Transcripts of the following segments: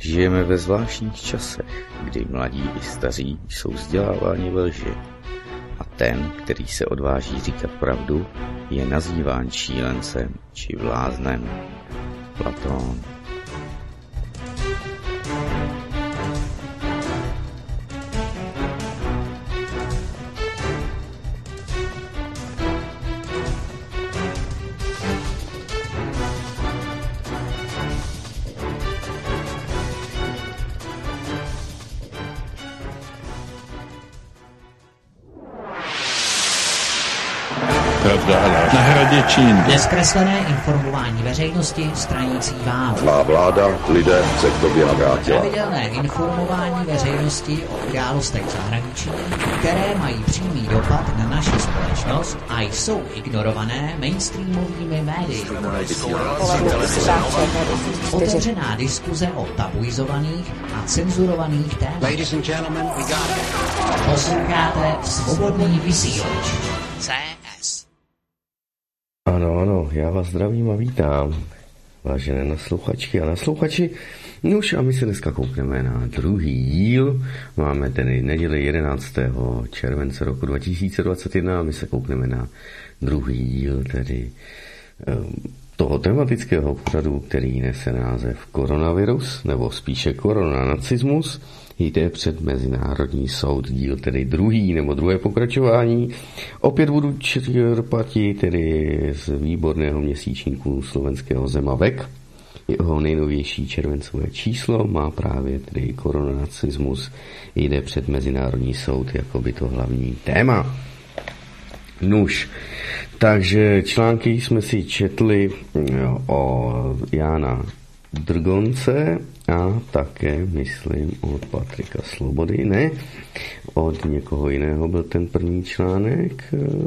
Žijeme ve zvláštních časech, kdy mladí i staří jsou vzděláváni ve lži. A ten, který se odváží říkat pravdu, je nazýván šílencem či bláznem. Platón. Na Hradě Čín. Nezkreslené informování veřejnosti stranící vám. Má vláda lidé se k tobě navrátila. Pravidelné informování veřejnosti o událostech v zahraničí, které mají přímý dopad na naši společnost a jsou ignorované mainstreamovými médii. Otevřená diskuze o tabuizovaných a cenzurovaných tématech. Posloucháte Svobodný vysílač. CS. Ano, já vás zdravím a vítám, vážené nasluchačky a nasluchači. Nuž a my se dneska koukneme na druhý díl. Máme tedy neděli 11. července roku 2021 a my se koukneme na druhý díl tedy toho tematického pořadu, který nese název Koronavirus, nebo spíše Koronanacismus. Jde před Mezinárodní soud, díl tedy druhý nebo druhé pokračování. Opět budu čerpati tedy z výborného měsíčníku slovenského Zemavek. Jeho nejnovější červencové číslo má právě tedy koronanacismus. Jde před Mezinárodní soud jako by to hlavní téma. Nuž, takže články jsme si četli o Jána Drgonce a také, myslím, od Patrika Slobody, ne, od někoho jiného byl ten první článek,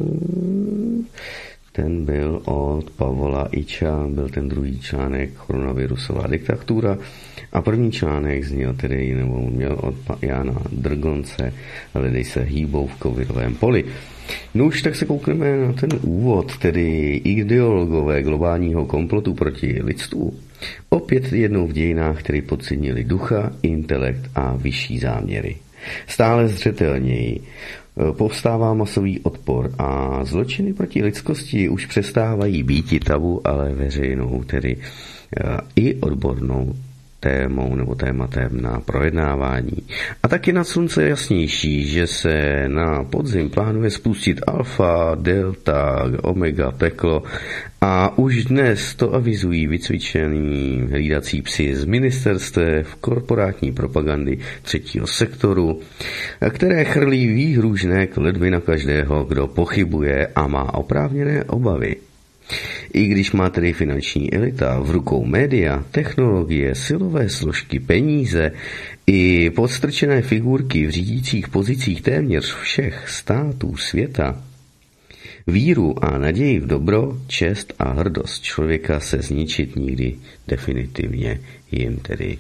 ten byl od Pavola Iča, byl ten druhý článek Koronavirusová diktatura a první článek zněl tedy, nebo měl od Jána Drgonce, lidé se hýbou v covidovém poli. No už tak se koukneme na ten úvod, tedy ideologové globálního komplotu proti lidstvu. Opět jednou v dějinách, který podcenili ducha, intelekt a vyšší záměry. Stále zřetelněji povstává masový odpor a zločiny proti lidskosti už přestávají býti tabu, ale veřejnou, tedy i odbornou témou nebo tématem na projednávání. A taky na slunce je jasnější, že se na podzim plánuje spustit alfa, delta, omega, peklo a už dnes to avizují vycvičení hlídací psi z ministerstev, korporátní propagandy třetího sektoru, které chrlí výhružné kledby na každého, kdo pochybuje a má oprávněné obavy. I když má tedy finanční elita v rukou média, technologie, silové složky, peníze i podstrčené figurky v řídících pozicích téměř všech států světa, víru a naději v dobro, čest a hrdost člověka se zničit nikdy definitivně jim tedy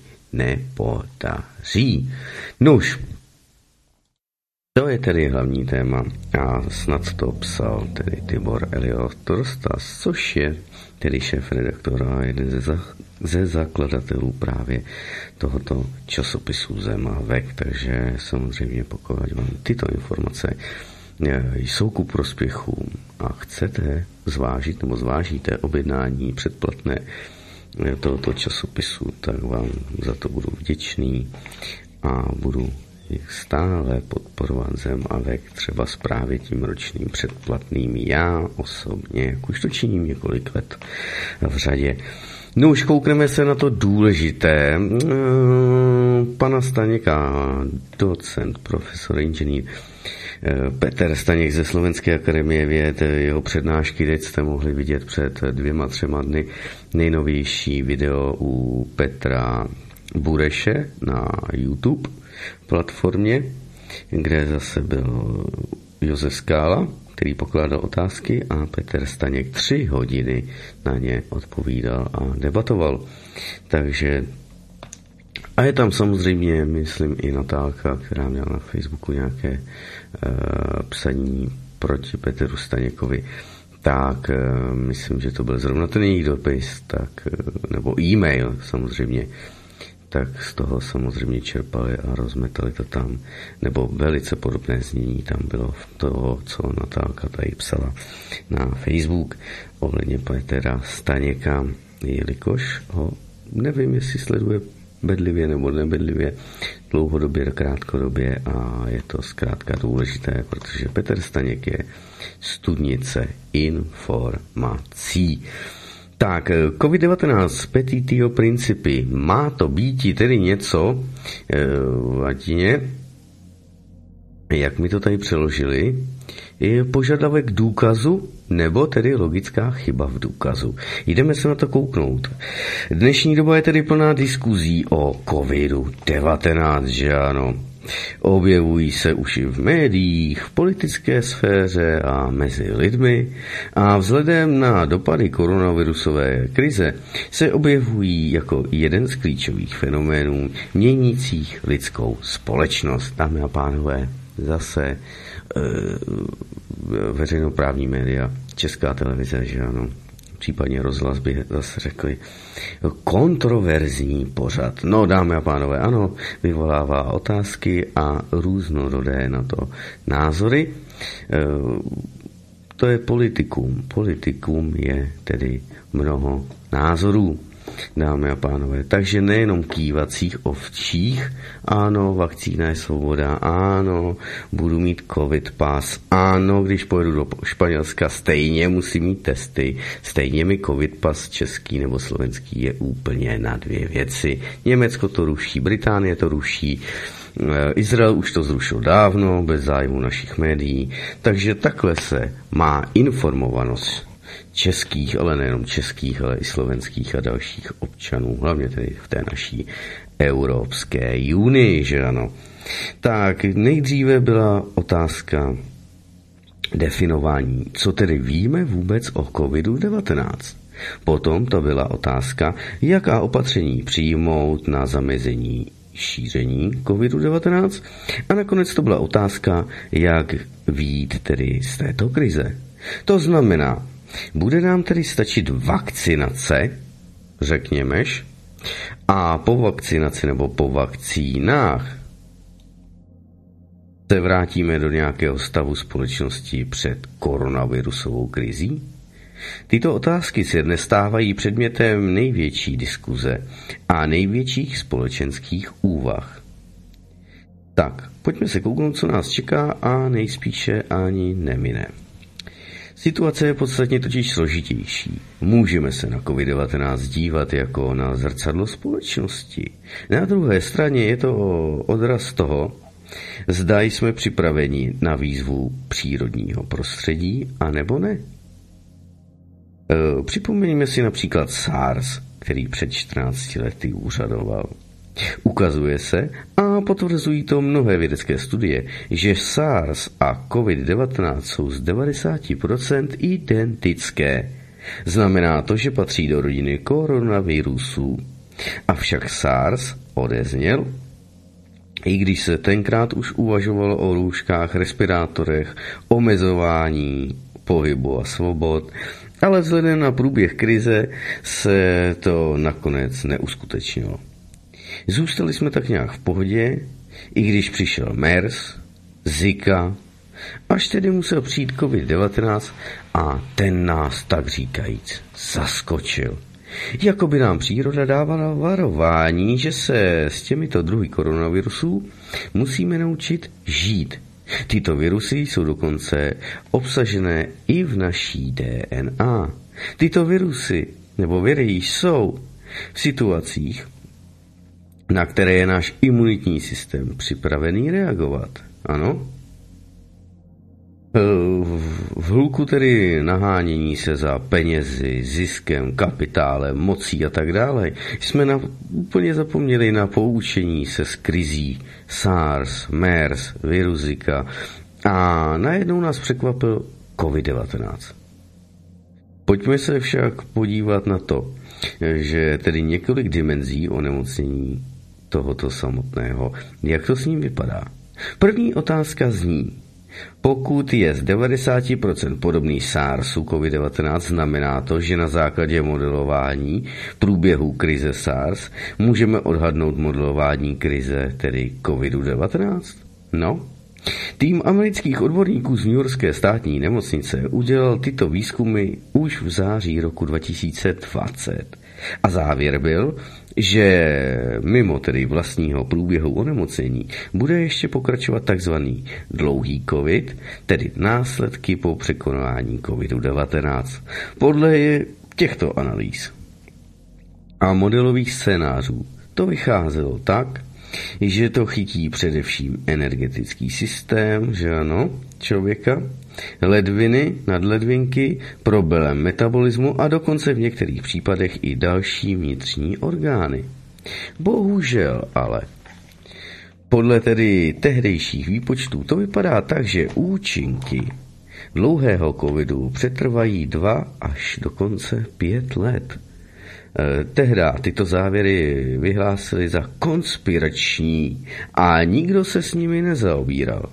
nepodaří. Nuž, to je tedy hlavní téma a snad to psal tedy Tibor Eliottorstas, což je tedy šéf-redaktor a jeden ze zakladatelů právě tohoto časopisu Zemavek, takže samozřejmě pokud vám tyto informace jsou ku prospěchu a chcete zvážit nebo zvážíte objednání předplatné tohoto časopisu, tak vám za to budu vděčný a budu stále podporovat Zemavek, třeba právě tím ročním předplatným. Já osobně, jak už to činím několik let v řadě. No už koukneme se na to důležité. Pana Staněka, docent, profesor, inženýr Petr Staněk ze Slovenské akademie věd, jeho přednášky teď jste mohli vidět před 2-3 dny. Nejnovější video u Petra Bureše na YouTube platformě, kde zase byl Josef Skála, který pokládal otázky a Petr Staněk 3 hodiny na ně odpovídal a debatoval. Takže a je tam samozřejmě, myslím, i Natálka, která měla na Facebooku nějaké psaní proti Petru Staněkovi. Tak myslím, že to byl zrovna ten jejich dopis, tak, nebo e-mail samozřejmě. tak z toho samozřejmě čerpali a rozmetali to tam, nebo velice podobné znění tam bylo v toho, co Natálka tady psala na Facebook ohledně Petra Staněka, jelikož ho nevím, jestli sleduje bedlivě nebo nebedlivě, dlouhodobě, krátkodobě, a je to zkrátka důležité, protože Petr Staněk je studnice informací. Tak, COVID-19 petitio principi. Má to být tedy něco v latině, jak mi to tady přeložili, je požadavek důkazu, nebo tedy logická chyba v důkazu. Jdeme se na to kouknout. Dnešní doba je tedy plná diskuzí o COVID-19, že ano. Objevují se už i v médiích, v politické sféře a mezi lidmi a vzhledem na dopady koronavirusové krize se objevují jako jeden z klíčových fenoménů měnících lidskou společnost. Dámy a pánové, zase veřejnoprávní média, Česká televize, že ano, případně rozhlas by zase řekli kontroverzní pořad. No, dámy a pánové, ano, vyvolává otázky a různorodé na to názory. To je politikum. Politikum je tedy mnoho názorů, dámy a pánové. Takže nejenom kývacích ovčích, ano, vakcína je svoboda, ano, budu mít covid pas, ano, když pojedu do Španělska, stejně musím mít testy, stejně mi covid pas český nebo slovenský je úplně na dvě věci. Německo to ruší, Británie to ruší, Izrael už to zrušil dávno, bez zájmu našich médií, takže takhle se má informovanost českých, ale nejenom českých, ale i slovenských a dalších občanů, hlavně tedy v té naší Evropské unii, že ano. Tak nejdříve byla otázka definování, co tedy víme vůbec o COVID-19. Potom to byla otázka, jaká opatření přijmout na zamezení šíření COVID-19 a nakonec to byla otázka, jak vyjít tedy z této krize. To znamená, bude nám tedy stačit vakcinace, řekněmeš, a po vakcinaci nebo po vakcínách se vrátíme do nějakého stavu společnosti před koronavirusovou krizí? Tyto otázky se dnes stávají předmětem největší diskuze a největších společenských úvah. Tak, pojďme se kouknout, co nás čeká a nejspíše ani nemine. Situace je podstatně totiž složitější. Můžeme se na COVID-19 dívat jako na zrcadlo společnosti. Na druhé straně je to odraz toho, zda jsme připraveni na výzvu přírodního prostředí, anebo ne. Připomeňme si například SARS, který před 14 lety úřadoval. Ukazuje se, a potvrzují to mnohé vědecké studie, že SARS a COVID-19 jsou z 90% identické. Znamená to, že patří do rodiny koronavirusů. Avšak SARS odezněl, i když se tenkrát už uvažovalo o rouškách, respirátorech, omezování pohybu a svobod, ale vzhledem na průběh krize se to nakonec neuskutečnilo. Zůstali jsme tak nějak v pohodě, i když přišel MERS, Zika, až tedy musel přijít COVID-19 a ten nás tak říkajíc zaskočil. Jakoby nám příroda dávala varování, že se s těmito druhy koronavirusů musíme naučit žít. Tyto virusy jsou dokonce obsažené i v naší DNA. Tyto virusy nebo viry jsou v situacích, na které je náš imunitní systém připravený reagovat. Ano? V hluku tedy nahánění se za penězi, ziskem, kapitálem, mocí a tak dále jsme úplně zapomněli na poučení se z krizí SARS, MERS, virus Zika a najednou nás překvapil COVID-19. Pojďme se však podívat na to, že tedy několik dimenzí onemocnění tohoto samotného, jak to s ním vypadá. První otázka zní, Pokud je z 90% podobný SARSu COVID-19, znamená to, že na základě modelování průběhu krize SARS můžeme odhadnout modelování krize, tedy COVID-19? No, tým amerických odborníků z Newyorské státní nemocnice udělal tyto výzkumy už v září roku 2020. A závěr byl, že mimo tedy vlastního průběhu onemocnění bude ještě pokračovat takzvaný dlouhý covid, tedy následky po překonání COVID-19. Podle těchto analýz a modelových scénářů to vycházelo tak, že to chytí především energetický systém, že ano, člověka, ledviny, nadledvinky, problém metabolismu a dokonce v některých případech i další vnitřní orgány. Bohužel ale, podle tedy tehdejších výpočtů to vypadá tak, že účinky dlouhého covidu přetrvají 2 až dokonce 5 let. Tehda tyto závěry vyhlásili za konspirační a nikdo se s nimi nezaobíral.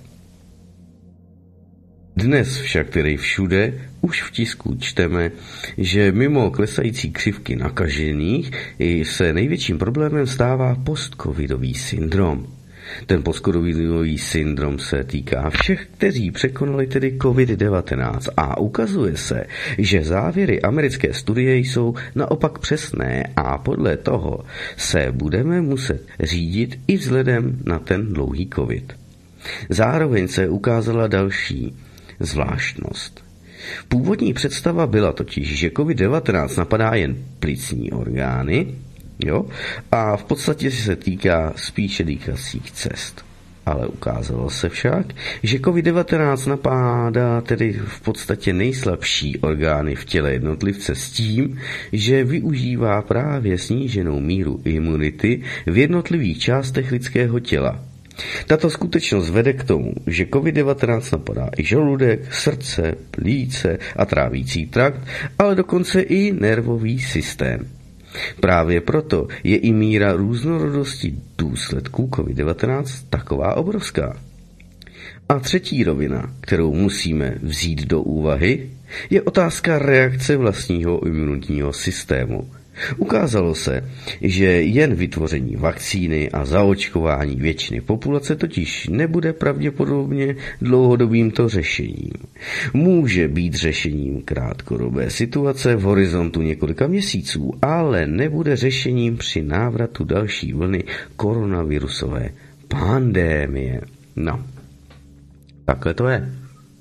Dnes však tedy všude už v tisku čteme, že mimo klesající křivky nakažených se největším problémem stává postcovidový syndrom. Ten postcovidový syndrom se týká všech, kteří překonali tedy COVID-19 a ukazuje se, že závěry americké studie jsou naopak přesné a podle toho se budeme muset řídit i vzhledem na ten dlouhý COVID. Zároveň se ukázala další zvláštnost. Původní představa byla totiž, že COVID-19 napadá jen plicní orgány, a v podstatě se týká spíše dýchacích cest. Ale ukázalo se však, že COVID-19 napádá tedy v podstatě nejslabší orgány v těle jednotlivce s tím, že využívá právě sníženou míru imunity v jednotlivých částech lidského těla. Tato skutečnost vede k tomu, že COVID-19 napadá i žaludek, srdce, plíce a trávící trakt, ale dokonce i nervový systém. Právě proto je i míra různorodosti důsledků COVID-19 taková obrovská. A třetí rovina, kterou musíme vzít do úvahy, je otázka reakce vlastního imunitního systému. Ukázalo se, že jen vytvoření vakcíny a zaočkování většiny populace totiž nebude pravděpodobně dlouhodobým to řešením. Může být řešením krátkodobé situace v horizontu několika měsíců, ale nebude řešením při návratu další vlny koronavirusové pandémie. No, takhle to je.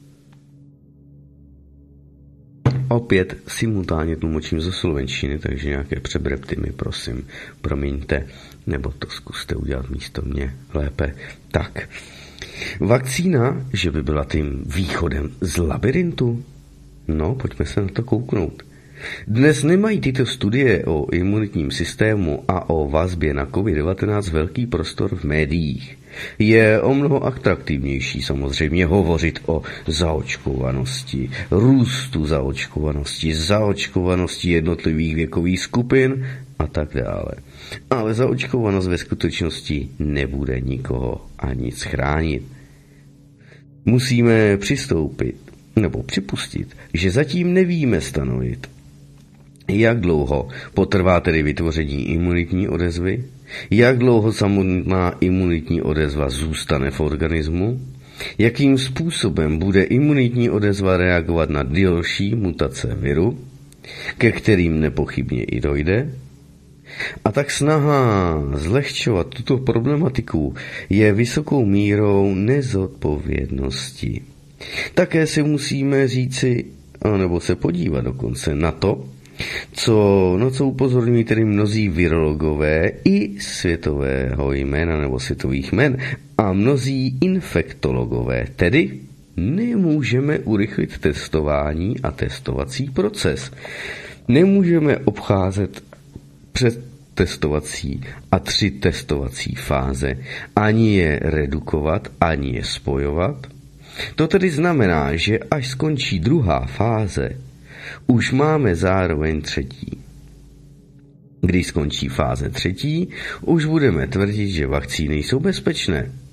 Opět simultánně tlumočím ze slovenštiny, takže nějaké přebrepty mi prosím promiňte, nebo to zkuste udělat místo mě lépe. Tak, vakcína, že by byla tím východem z labirintu? No, pojďme se na to kouknout. Dnes nemají tyto studie o imunitním systému a o vazbě na COVID-19 velký prostor v médiích. Je o mnoho atraktivnější samozřejmě hovořit o zaočkovanosti, růstu zaočkovanosti jednotlivých věkových skupin a tak dále. Ale zaočkovanost ve skutečnosti nebude nikoho a nic chránit. Musíme připustit, že zatím nevíme stanovit, jak dlouho potrvá tedy vytvoření imunitní odezvy, jak dlouho samotná imunitní odezva zůstane v organismu, jakým způsobem bude imunitní odezva reagovat na další mutace viru, ke kterým nepochybně i dojde. A tak snaha zlehčovat tuto problematiku je vysokou mírou nezodpovědnosti. Také si musíme říci, nebo se podívat dokonce na to, co upozorňují tedy mnozí virologové i světového jména nebo světových jmen a mnozí infektologové, tedy nemůžeme urychlit testování a testovací proces. Nemůžeme obcházet předtestovací a 3 testovací fáze, ani je redukovat, ani je spojovat. To tedy znamená, že až skončí druhá fáze, už máme zároveň třetí. Když skončí fáze třetí, už budeme tvrdit, že vakcíny jsou bezpečné.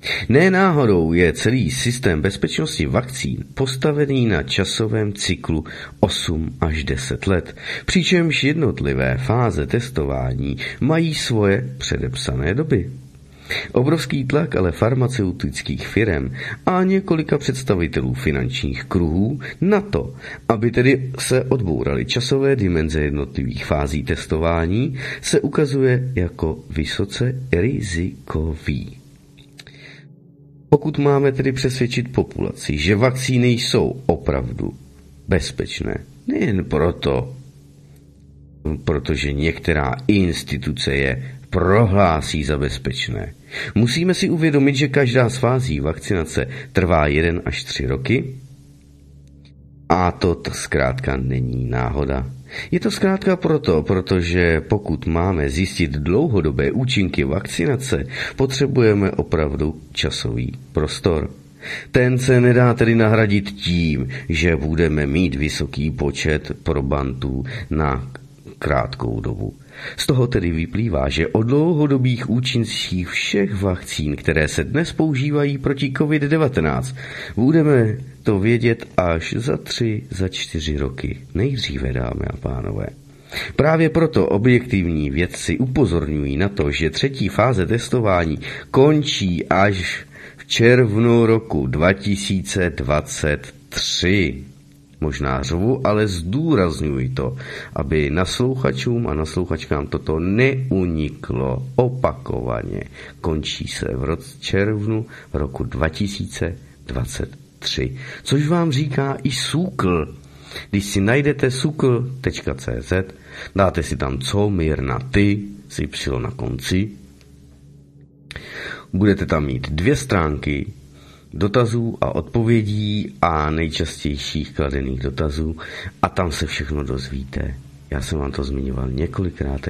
Ne náhodou je celý systém bezpečnosti vakcín postavený na časovém cyklu 8 až 10 let, přičemž jednotlivé fáze testování mají svoje předepsané doby. Obrovský tlak ale farmaceutických firem a několika představitelů finančních kruhů na to, aby tedy se odbouraly časové dimenze jednotlivých fází testování, se ukazuje jako vysoce rizikový. Pokud máme tedy přesvědčit populaci, že vakcíny jsou opravdu bezpečné, nejen protože některá instituce je prohlásí za bezpečné. Musíme si uvědomit, že každá z fází vakcinace trvá 1 až 3 roky a to zkrátka není náhoda. Je to zkrátka protože pokud máme zjistit dlouhodobé účinky vakcinace, potřebujeme opravdu časový prostor. Ten se nedá tedy nahradit tím, že budeme mít vysoký počet probantů na krátkou dobu. Z toho tedy vyplývá, že o dlouhodobých účincích všech vakcín, které se dnes používají proti COVID-19, budeme to vědět až za 4 roky. Nejdříve, dámy a pánové. Právě proto objektivní vědci upozorňují na to, že 3. fáze testování končí až v červnu roku 2023. Možná řvu, ale zdůrazňuji to, aby naslouchačům a naslouchačkám toto neuniklo opakovaně. Končí se v červnu roku 2023, což vám říká i SÚKL. Když si najdete sukl.cz, dáte si tam co Mírna ty, si y na konci, budete tam mít 2 stránky dotazů a odpovědí a nejčastějších kladených dotazů a tam se všechno dozvíte. Já jsem vám to zmiňoval několikrát.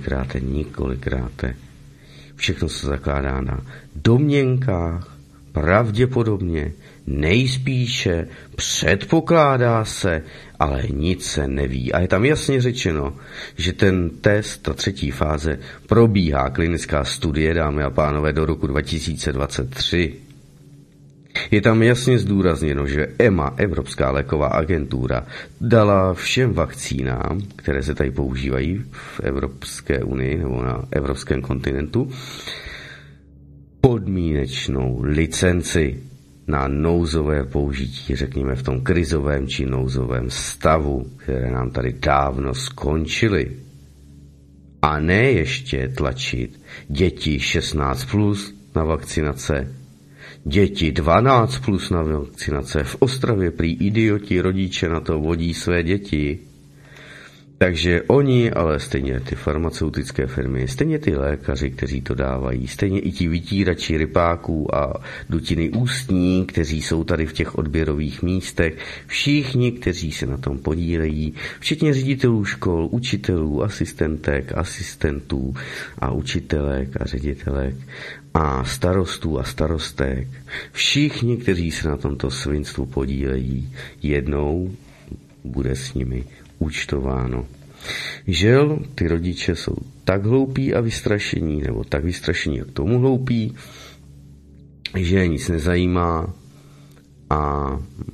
Všechno se zakládá na domněnkách, pravděpodobně, nejspíše, předpokládá se, ale nic se neví. A je tam jasně řečeno, že ten test, ta 3. fáze, probíhá klinická studie, dámy a pánové, do roku 2023. Je tam jasně zdůrazněno, že EMA, Evropská léková agentura, dala všem vakcínám, které se tady používají v Evropské unii nebo na evropském kontinentu, podmínečnou licenci na nouzové použití, řekněme v tom krizovém či nouzovém stavu, které nám tady dávno skončily. A ne ještě tlačit děti 16+ na vakcinace, děti 12+ na vakcinace. V Ostravě prý idioti rodiče na to vodí své děti. Takže oni, ale stejně ty farmaceutické firmy, stejně ty lékaři, kteří to dávají, stejně i ti vytírači rypáků a dutiny ústní, kteří jsou tady v těch odběrových místech, všichni, kteří se na tom podílejí, včetně ředitelů škol, učitelů, asistentek, asistentů a učitelek a ředitelek a starostů a starostek, všichni, kteří se na tomto svinstvu podílejí, jednou bude s nimi účtováno. Žel, ty rodiče jsou tak hloupí a vystrašení, nebo tak vystrašení jak tomu hloupí, že nic nezajímá a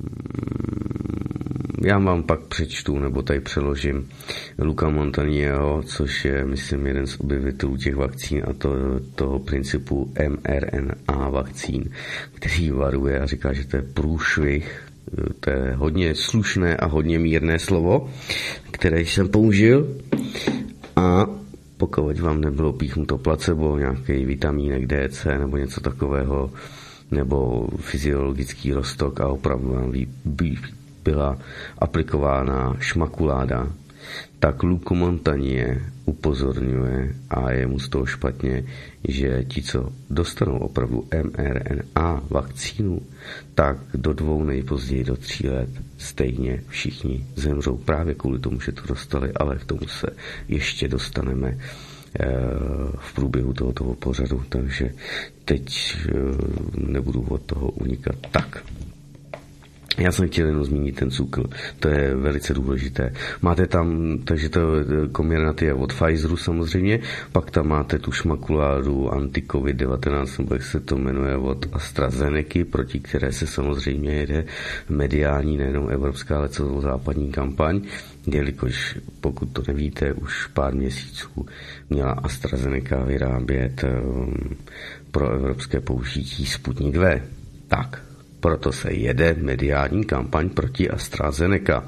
já vám pak přečtu, nebo tady přeložím Luca Montagnieriho, což je, myslím, jeden z objevitelů těch vakcín a toho principu mRNA vakcín, který varuje a říká, že to je průšvih. To je hodně slušné a hodně mírné slovo, které jsem použil. A pokud vám nebylo píchnuto placebo, nějaký vitamínek D, C nebo něco takového, nebo fyziologický roztok a opravdu vám byla aplikována šmakuláda, tak Luca Montagnier upozorňuje, a je mu z toho špatně, že ti, co dostanou opravdu mRNA vakcínu, tak do 2, nejpozději do 3 let stejně všichni zemřou právě kvůli tomu, že to dostali, ale k tomu se ještě dostaneme v průběhu tohoto pořadu, takže teď nebudu od toho unikat. Tak. Já jsem chtěl jenom zmínit ten cukr, to je velice důležité. Máte tam, takže to Comirnaty je od Pfizeru samozřejmě, pak tam máte tu šmakuládu anti-COVID-19, nebo jak se to jmenuje, od AstraZenecy, proti které se samozřejmě jede mediální, nejenom evropská, ale celozápadní kampaň, jelikož, pokud to nevíte, už pár měsíců měla AstraZeneca vyrábět pro evropské použití Sputnik V. Tak. Proto se jede mediální kampaň proti AstraZeneca.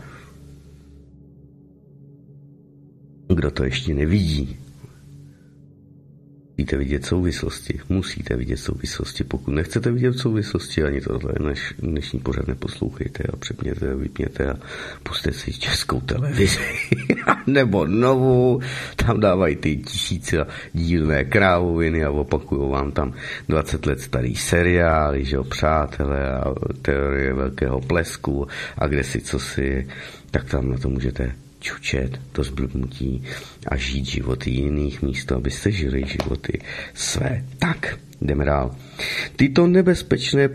Kdo to ještě nevidí, musíte vidět souvislosti. Musíte vidět souvislosti. Pokud nechcete vidět souvislosti, ani tohle dnešní pořad neposlouchejte a přepněte, vypněte a pusťte si Českou televizi. Nebo novou. Tam dávají ty tisíce dílné krávoviny a opakujou vám tam 20 let starý seriály, že jo, Přátelé a Teorie velkého plesku a kde si co si, tak tam na to můžete čučet do zblbnutí a žít životy jiných místo, abyste žili životy své. Tak, jdeme dál. Tyto nebezpečné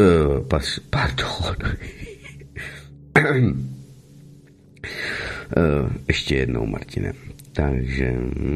ještě jednou, Martine. Takže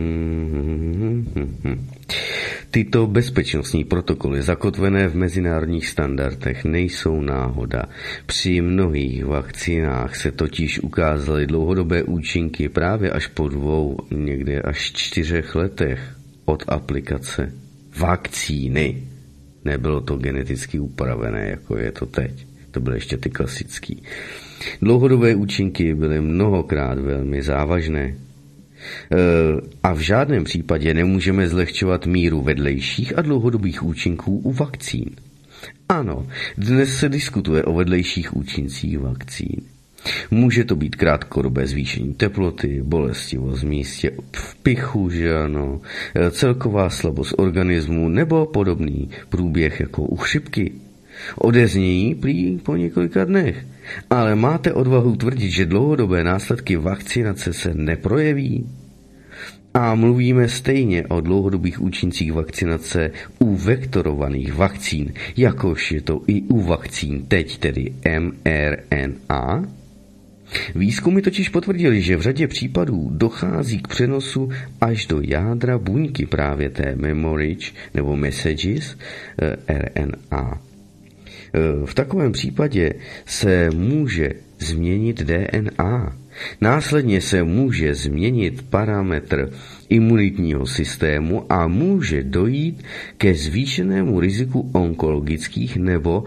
tyto bezpečnostní protokoly zakotvené v mezinárodních standardech nejsou náhoda. Při mnohých vakcínách se totiž ukázaly dlouhodobé účinky právě až po 2, někdy až 4 letech od aplikace vakcíny. Nebylo to geneticky upravené, jako je to teď. To byly ještě ty klasický. Dlouhodobé účinky byly mnohokrát velmi závažné. A v žádném případě nemůžeme zlehčovat míru vedlejších a dlouhodobých účinků u vakcín. Ano, dnes se diskutuje o vedlejších účincích vakcín. Může to být krátkodobé zvýšení teploty, bolestivost v místě vpichu, že ano, celková slabost organismu nebo podobný průběh jako u chřipky. Odeznějí prý po několika dnech. Ale máte odvahu tvrdit, že dlouhodobé následky vakcinace se neprojeví? A mluvíme stejně o dlouhodobých účincích vakcinace u vektorovaných vakcín, jakož je to i u vakcín teď, tedy mRNA? Výzkumy totiž potvrdily, že v řadě případů dochází k přenosu až do jádra buňky právě té memory nebo messages RNA. V takovém případě se může změnit DNA. Následně se může změnit parametr imunitního systému a může dojít ke zvýšenému riziku onkologických nebo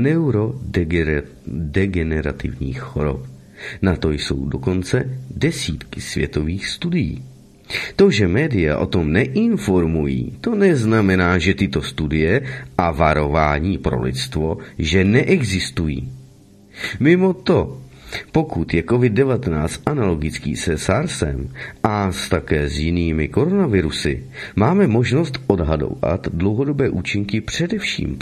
neurodegenerativních chorob. Na to jsou dokonce desítky světových studií. To, že média o tom neinformují, to neznamená, že tyto studie a varování pro lidstvo, že neexistují. Mimo to, pokud je COVID-19 analogický se SARSem a také s jinými koronavirusy, máme možnost odhadovat dlouhodobé účinky především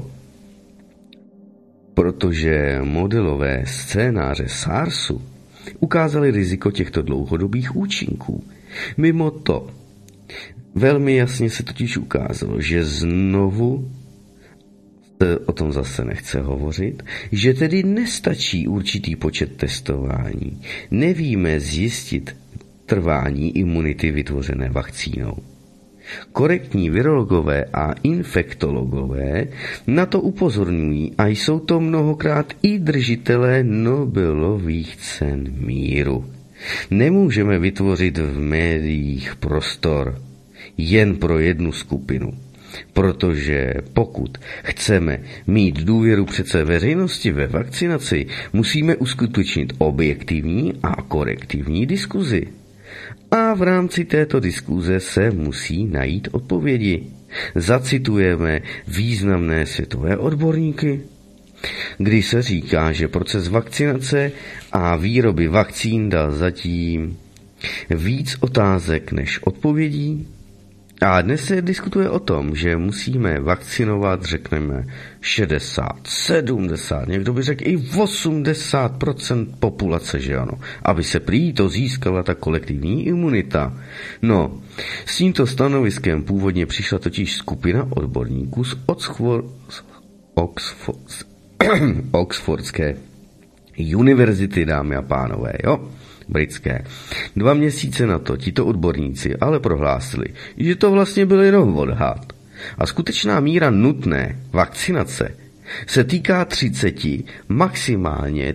protože modelové scénáře SARSu ukázaly riziko těchto dlouhodobých účinků. Mimo to, velmi jasně se totiž ukázalo, že znovu o tom zase nechce hovořit, že tedy nestačí určitý počet testování. Nevíme zjistit trvání imunity vytvořené vakcínou. Korektní virologové a infektologové na to upozorňují a jsou to mnohokrát i držitelé Nobelových cen míru. Nemůžeme vytvořit v médiích prostor jen pro jednu skupinu, protože pokud chceme mít důvěru přece veřejnosti ve vakcinaci, musíme uskutečnit objektivní a korektivní diskuzi. A v rámci této diskuze se musí najít odpovědi. Zacitujeme významné světové odborníky, kdy se říká, že proces vakcinace a výroby vakcín dal zatím víc otázek než odpovědí. A dnes se diskutuje o tom, že musíme vakcinovat, řekneme, 60, 70, někdo by řekl i 80% populace, že ano, aby se prý to získala ta kolektivní imunita. No, s tímto stanoviskem původně přišla totiž skupina odborníků z Oxfordské univerzity, dámy a pánové, jo? Britské. 2 měsíce na to tito odborníci ale prohlásili, že to vlastně byl jenom odhad. A skutečná míra nutné vakcinace se týká 30, maximálně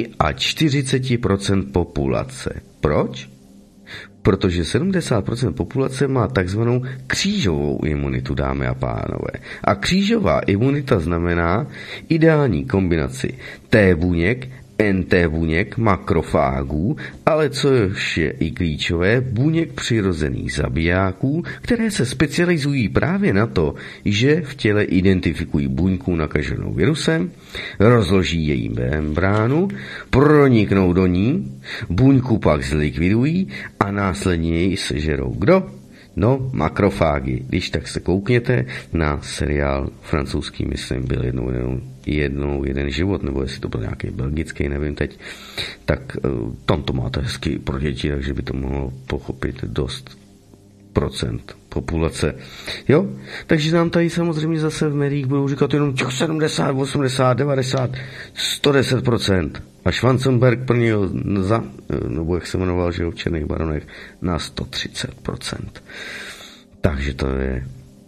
43% populace. Proč? Protože 70% populace má takzvanou křížovou imunitu, dámy a pánové. A křížová imunita znamená ideální kombinaci T buněk, NT buněk, makrofágů, ale což je i klíčové, buněk přirozených zabijáků, které se specializují právě na to, že v těle identifikují buňku nakaženou virusem, rozloží její membránu, proniknou do ní, buňku pak zlikvidují a následně ji sežerou. Kdo? No, makrofágy. Když tak se koukněte na seriál francouzský, myslím, byl jednou jeden život, nebo jestli to byl nějaký belgický, nevím teď, tak tam to máte hezky pro děti, takže by to mohlo pochopit dost procent populace. Jo? Takže nám tady samozřejmě zase v médiích budou říkat jenom 70, 80, 90, 110%. A Schwarzenberg plnil nebo jak se jmenoval, že v Černých baronech, na 130%. Takže to je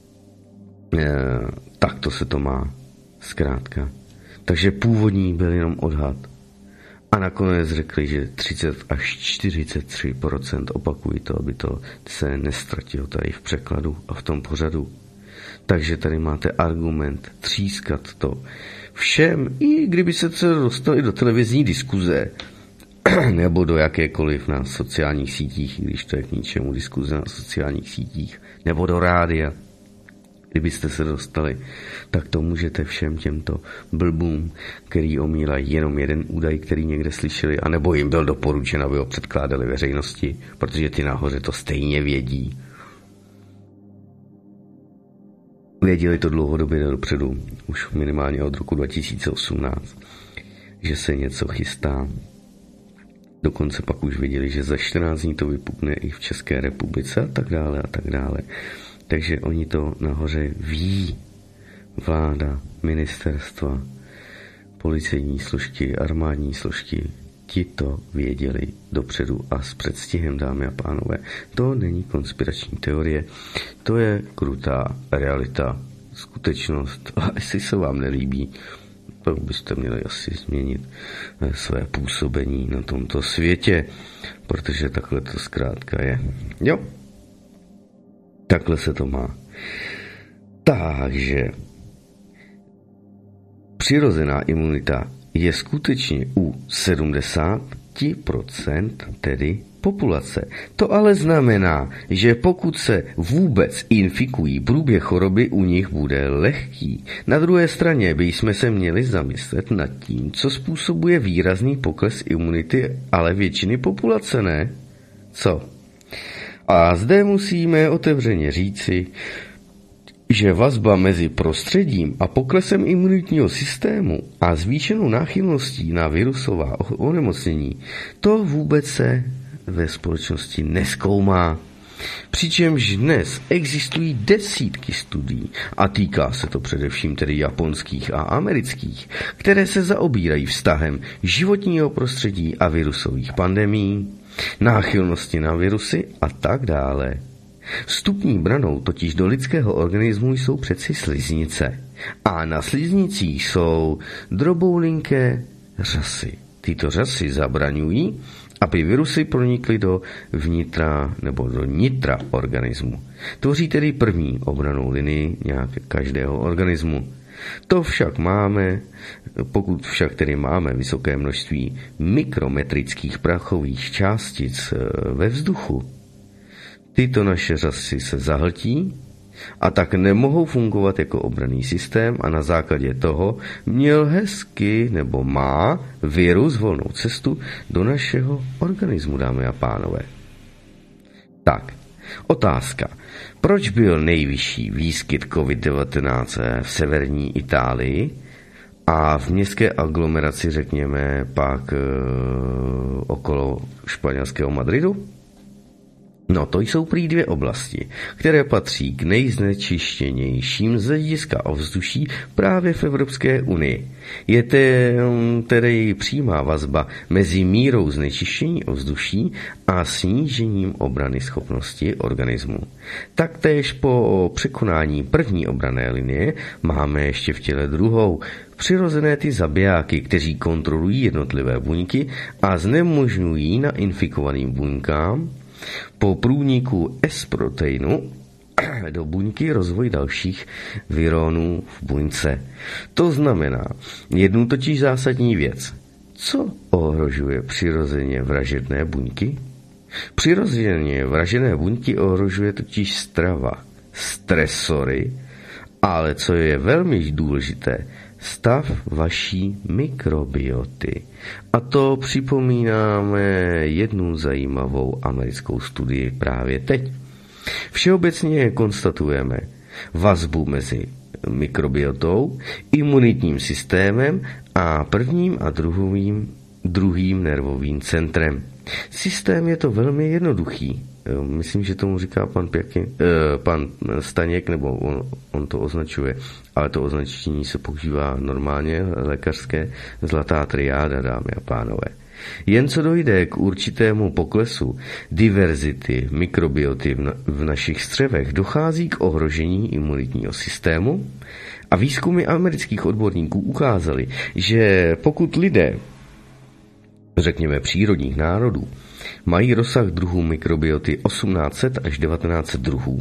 takto se to má zkrátka. Takže původní byl jenom odhad. A nakonec řekli, že 30 až 43%, opakují to, aby to se nestratilo tady v překladu a v tom pořadu. Takže tady máte argument třískat to všem, i kdyby se dostali do televizní diskuze, nebo do jakékoliv na sociálních sítích, když to je k ničemu diskuze na sociálních sítích, nebo do rádia. Kdybyste se dostali, tak to můžete všem těmto blbům, který omílají jenom jeden údaj, který někde slyšeli, anebo jim byl doporučen, aby ho předkládali veřejnosti, protože ty nahoře to stejně vědí. Věděli to dlouhodobě dopředu, už minimálně od roku 2018, že se něco chystá. Dokonce pak už věděli, že za 14 dní to vypukne i v České republice a tak dále a tak dále. Takže oni to nahoře ví. Vláda, ministerstva, policejní složky, armádní složky, ti to věděli dopředu a s předstihem, dámy a pánové. To není konspirační teorie, to je krutá realita, skutečnost. A jestli se vám nelíbí, tak byste měli asi změnit své působení na tomto světě, protože takhle to zkrátka je. Jo? Takhle se to má. Takže přirozená imunita je skutečně u 70% tedy populace. To ale znamená, že pokud se vůbec infikují, průběh choroby u nich bude lehký. Na druhé straně bychom se měli zamyslet nad tím, co způsobuje výrazný pokles imunity, ale většiny populace, ne? Co? A zde musíme otevřeně říci, že vazba mezi prostředím a poklesem imunitního systému a zvýšenou náchylností na virusová onemocnění, to vůbec se ve společnosti nezkoumá. Přičemž dnes existují desítky studií, a týká se to především tedy japonských a amerických, které se zaobírají vztahem životního prostředí a virusových pandemií, náchylnosti na virusy a tak dále. Vstupní branou totiž do lidského organismu jsou přeci sliznice. A na sliznicích jsou droboulinké řasy. Tyto řasy zabraňují, aby virusy pronikly do vnitra nebo do nitra organismu. Tvoří tedy první obrannou linii každého organismu. To však máme, pokud však tedy máme vysoké množství mikrometrických prachových částic ve vzduchu, tyto naše řasy se zahltí a tak nemohou fungovat jako obranný systém a na základě toho měl hezky nebo má virus volnou cestu do našeho organismu, dámy a pánové. Tak, otázka. Proč byl nejvyšší výskyt COVID-19 v severní Itálii a v městské aglomeraci, řekněme, pak okolo španělského Madridu? No to jsou prý 2 oblasti, které patří k nejznečištěnějším z hlediska ovzduší právě v Evropské unii. Je tedy přímá vazba mezi mírou znečištění ovzduší a snížením obrany schopnosti organismu. Taktéž po překonání první obranné linie máme ještě v těle druhou, přirozené ty zabijáky, kteří kontrolují jednotlivé buňky a znemožňují na infikovaným buňkám po průniku S-proteinu do buňky rozvoj dalších vironů v buňce. To znamená jednu totiž zásadní věc. Co ohrožuje přirozeně vražedné buňky? Přirozeně vražené buňky ohrožuje totiž strava, stresory, ale co je velmi důležité, stav vaší mikrobioty. A to připomínáme jednu zajímavou americkou studii právě teď. Všeobecně konstatujeme vazbu mezi mikrobiotou, imunitním systémem a prvním a druhým nervovým centrem. Systém je to velmi jednoduchý. Myslím, že tomu říká pan Staněk, nebo on to označuje, ale to označení se používá normálně lékařské zlatá triáda, dámy a pánové. Jen co dojde k určitému poklesu diverzity mikrobioty v našich střevech, dochází k ohrožení imunitního systému a výzkumy amerických odborníků ukázaly, že pokud lidé, řekněme přírodních národů, mají rozsah druhů mikrobioty 1800 až 1900 druhů,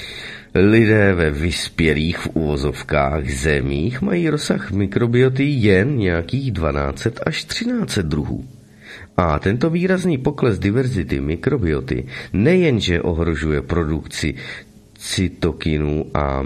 lidé ve vyspělých v uvozovkách zemích mají rozsah mikrobioty jen nějakých 1200 až 1300 druhů. A tento výrazný pokles diverzity mikrobioty nejenže ohrožuje produkci cytokinů a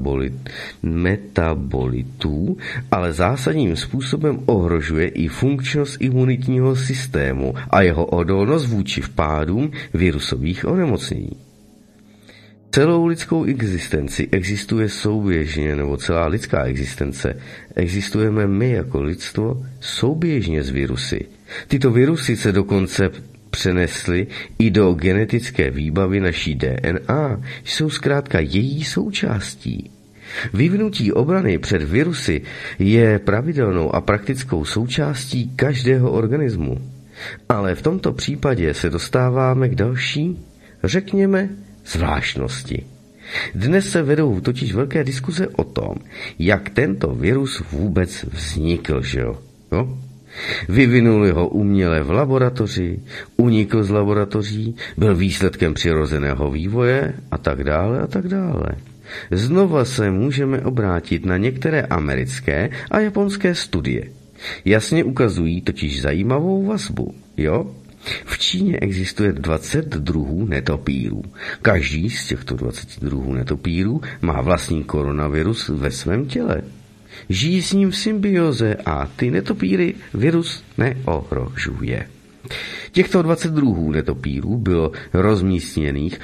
metabolitů, ale zásadním způsobem ohrožuje i funkčnost imunitního systému a jeho odolnost vůči vpádům virusových onemocnění. Celou lidskou existenci existuje souběžně, nebo celá lidská existence, existujeme my jako lidstvo souběžně s virusy. Tyto virusy se dokonce přenesly i do genetické výbavy naší DNA, jsou zkrátka její součástí. Vyvinutí obrany před virusy je pravidelnou a praktickou součástí každého organismu. Ale v tomto případě se dostáváme k další, řekněme, zvláštnosti. Dnes se vedou totiž velké diskuze o tom, jak tento virus vůbec vznikl, že jo? No? Vyvinuli ho uměle v laboratoři, unikl z laboratoří, byl výsledkem přirozeného vývoje a tak dále a tak dále. Znova se můžeme obrátit na některé americké a japonské studie. Jasně ukazují totiž zajímavou vazbu, jo? V Číně existuje 20 druhů netopírů. Každý z těchto 20 druhů netopírů má vlastní koronavirus ve svém těle. Žijí s ním v symbioze a ty netopíry virus neohrožuje. Těchto 20 druhů netopírů bylo rozmístěných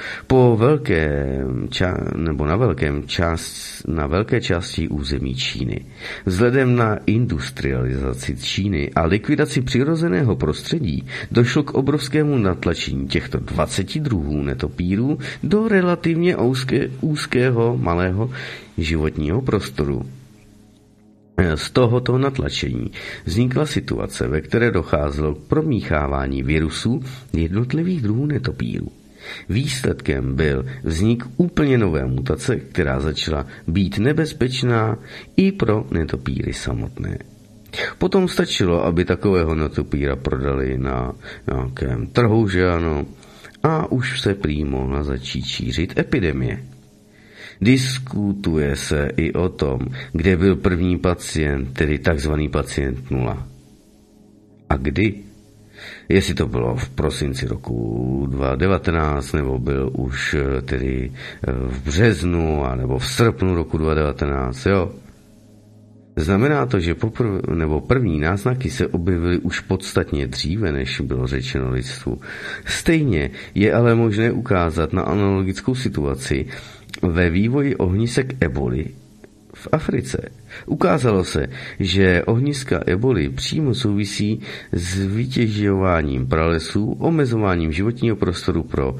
na velké části území Číny. Vzhledem na industrializaci Číny a likvidaci přirozeného prostředí došlo k obrovskému natlačení těchto 20 druhů netopírů do relativně úzkého malého životního prostoru. Z tohoto natlačení vznikla situace, ve které docházelo k promíchávání virusů jednotlivých druhů netopírů. Výsledkem byl vznik úplně nové mutace, která začala být nebezpečná i pro netopíry samotné. Potom stačilo, aby takového netopíra prodali na nějakém trhu, že ano, a už se prý mohla začít šířit epidemie. Diskutuje se i o tom, kde byl první pacient, tedy takzvaný pacient 0. A kdy? Jestli to bylo v prosinci roku 2019, nebo byl už tedy v březnu, nebo v srpnu roku 2019, jo? Znamená to, že první náznaky se objevily už podstatně dříve, než bylo řečeno lidstvu. Stejně je ale možné ukázat na analogickou situaci ve vývoji ohnisek eboli v Africe. Ukázalo se, že ohniska eboli přímo souvisí s vytěžováním pralesů, omezováním životního prostoru pro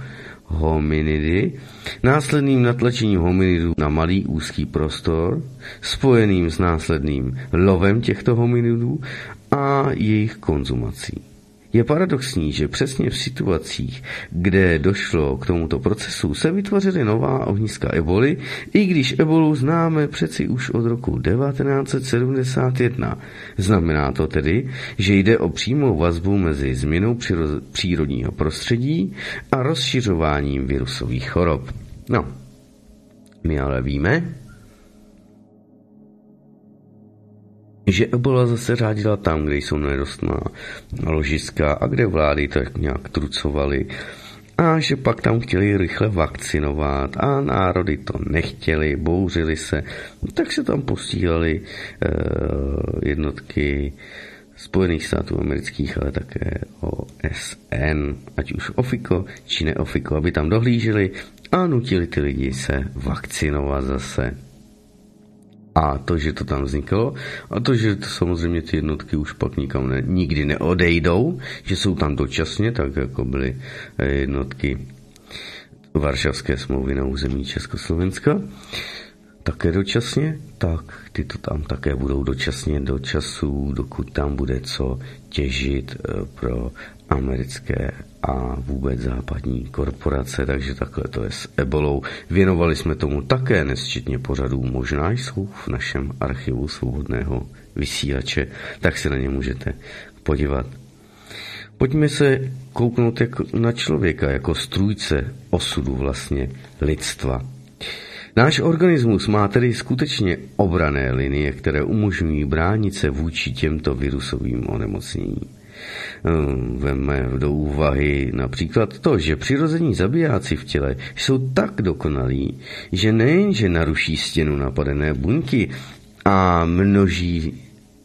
hominidy, následným natlačením hominidů na malý úzký prostor, spojeným s následným lovem těchto hominidů a jejich konzumací. Je paradoxní, že přesně v situacích, kde došlo k tomuto procesu, se vytvořily nová ohniska eboli, i když ebolu známe přeci už od roku 1971. Znamená to tedy, že jde o přímou vazbu mezi změnou přírodního prostředí a rozšiřováním virusových chorob. No, my ale víme, že ebola zase řádila tam, kde jsou nedostupná ložiska a kde vlády tak nějak trucovaly a že pak tam chtěli rychle vakcinovat a národy to nechtěli, bouřili se, tak se tam posílali jednotky Spojených států amerických, ale také OSN, ať už ofiko či neofiko, aby tam dohlíželi a nutili ty lidi se vakcinovat zase. A to, že to tam vzniklo, a to, že to samozřejmě ty jednotky už pak nikam nikdy neodejdou, že jsou tam dočasně, tak jako byly jednotky Varšavské smlouvy na území Československa, také dočasně, tak ty to tam také budou dočasně do času, dokud tam bude co těžit pro americké a vůbec západní korporace, takže takhle to je s ebolou. Věnovali jsme tomu také nesčetně pořadů, možná jsou v našem archivu svobodného vysílače, tak se na ně můžete podívat. Pojďme se kouknout na člověka jako strůjce osudu vlastně lidstva. Náš organismus má tedy skutečně obranné linie, které umožňují bránit se vůči těmto virusovým onemocněním. Veme do úvahy například to, že přirození zabijáci v těle jsou tak dokonalí, že nejenže naruší stěnu napadené buňky a množí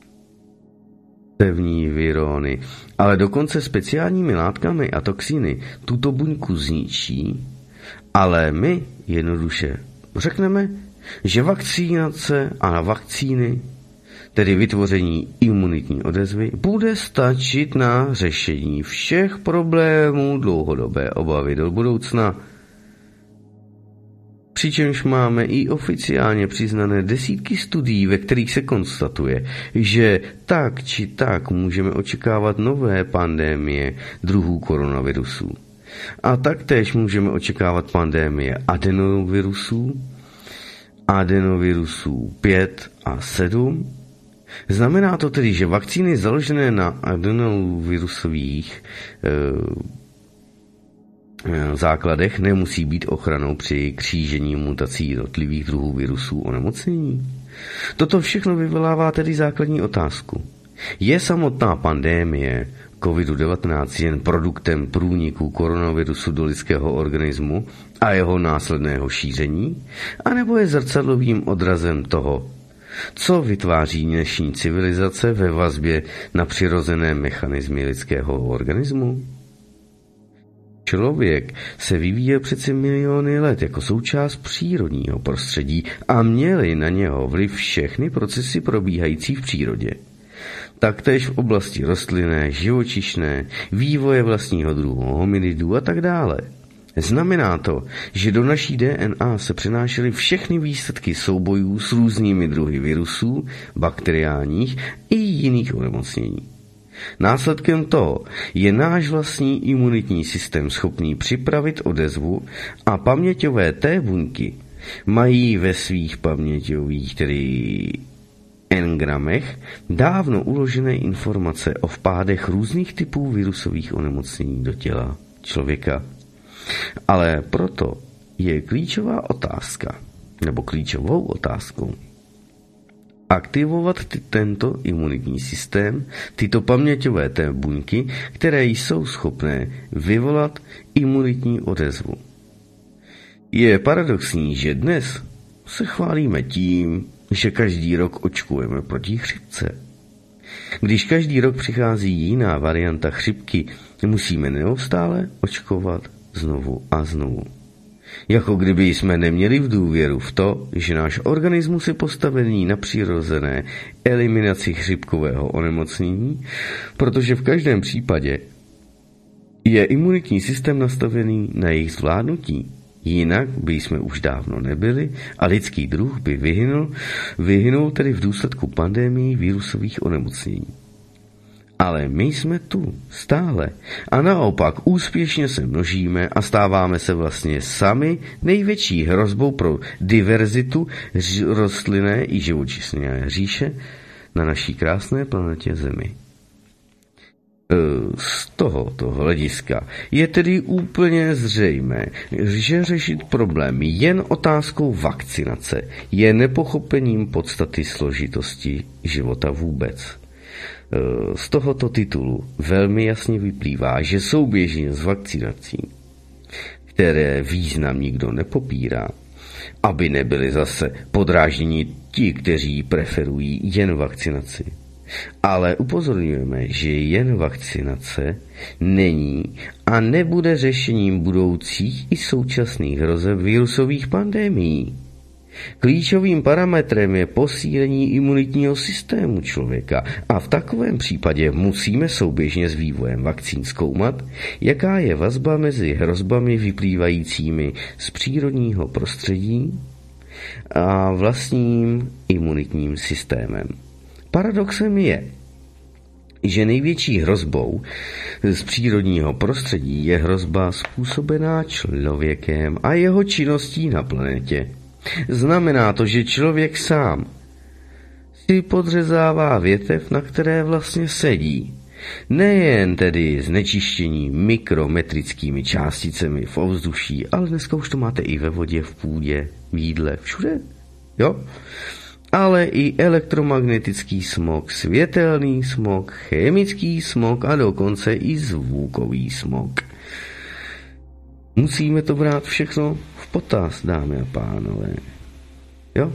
pevní virony, ale dokonce speciálními látkami a toxiny tuto buňku zničí, ale my jednoduše řekneme, že vakcínace a vakcíny, tedy vytvoření imunitní odezvy, bude stačit na řešení všech problémů dlouhodobé obavy do budoucna. Přičemž máme i oficiálně přiznané desítky studií, ve kterých se konstatuje, že tak či tak můžeme očekávat nové pandémie druhů koronavirusů. A taktéž můžeme očekávat pandémie adenovirusů 5 a 7. Znamená to tedy, že vakcíny založené na adenovirusových základech nemusí být ochranou při křížení mutací jednotlivých druhů virusů onemocnění? Toto všechno vyvolává tedy základní otázku. Je samotná pandémie COVID-19 jen produktem průniku koronavirusu do lidského organismu a jeho následného šíření? A nebo je zrcadlovým odrazem toho, co vytváří dnešní civilizace ve vazbě na přirozené mechanismy lidského organismu? Člověk se vyvíjel přeci miliony let jako součást přírodního prostředí a měly na něho vliv všechny procesy probíhající v přírodě. Taktéž v oblasti rostlinné, živočišné, vývoje vlastního druhu hominidů a tak dále. Znamená to, že do naší DNA se přenášely všechny výsledky soubojů s různými druhy virusů, bakteriálních i jiných onemocnění. Následkem toho je náš vlastní imunitní systém schopný připravit odezvu a paměťové T buňky mají ve svých paměťových, tedy engramech, dávno uložené informace o vpádech různých typů virusových onemocnění do těla člověka. Ale proto je klíčová otázka, nebo klíčovou otázkou, aktivovat tento imunitní systém, tyto paměťové T buňky, které jsou schopné vyvolat imunitní odezvu. Je paradoxní, že dnes se chválíme tím, že každý rok očkujeme proti chřipce. Když každý rok přichází jiná varianta chřipky, musíme neustále očkovat znovu a znovu. Jako kdyby jsme neměli v důvěru v to, že náš organismus je postavený na přirozené eliminaci chřipkového onemocnění, protože v každém případě je imunitní systém nastavený na jejich zvládnutí. Jinak by jsme už dávno nebyli a lidský druh by vyhynul tedy v důsledku pandemii virusových onemocnění. Ale my jsme tu stále a naopak úspěšně se množíme a stáváme se vlastně sami největší hrozbou pro diverzitu rostlinné i živočišné říše na naší krásné planetě Zemi. Z tohoto hlediska je tedy úplně zřejmé, že řešit problémy jen otázkou vakcinace je nepochopením podstaty složitosti života vůbec. Z tohoto titulu velmi jasně vyplývá, že souběžně s vakcinací, které význam nikdo nepopírá, aby nebyli zase podrážděni ti, kteří preferují jen vakcinaci. Ale upozorňujeme, že jen vakcinace není a nebude řešením budoucích i současných hrozeb virusových pandemií. Klíčovým parametrem je posílení imunitního systému člověka a v takovém případě musíme souběžně s vývojem vakcín zkoumat, jaká je vazba mezi hrozbami vyplývajícími z přírodního prostředí a vlastním imunitním systémem. Paradoxem je, že největší hrozbou z přírodního prostředí je hrozba způsobená člověkem a jeho činností na planetě. Znamená to, že člověk sám si podřezává větev, na které vlastně sedí. Nejen tedy znečištění mikrometrickými částicemi v ovzduší, ale dneska už to máte i ve vodě, v půdě, v jídle, všude. Jo? Ale i elektromagnetický smog, světelný smog, chemický smog a dokonce i zvukový smog. Musíme to brát všechno v potaz, dámy a pánové. Jo?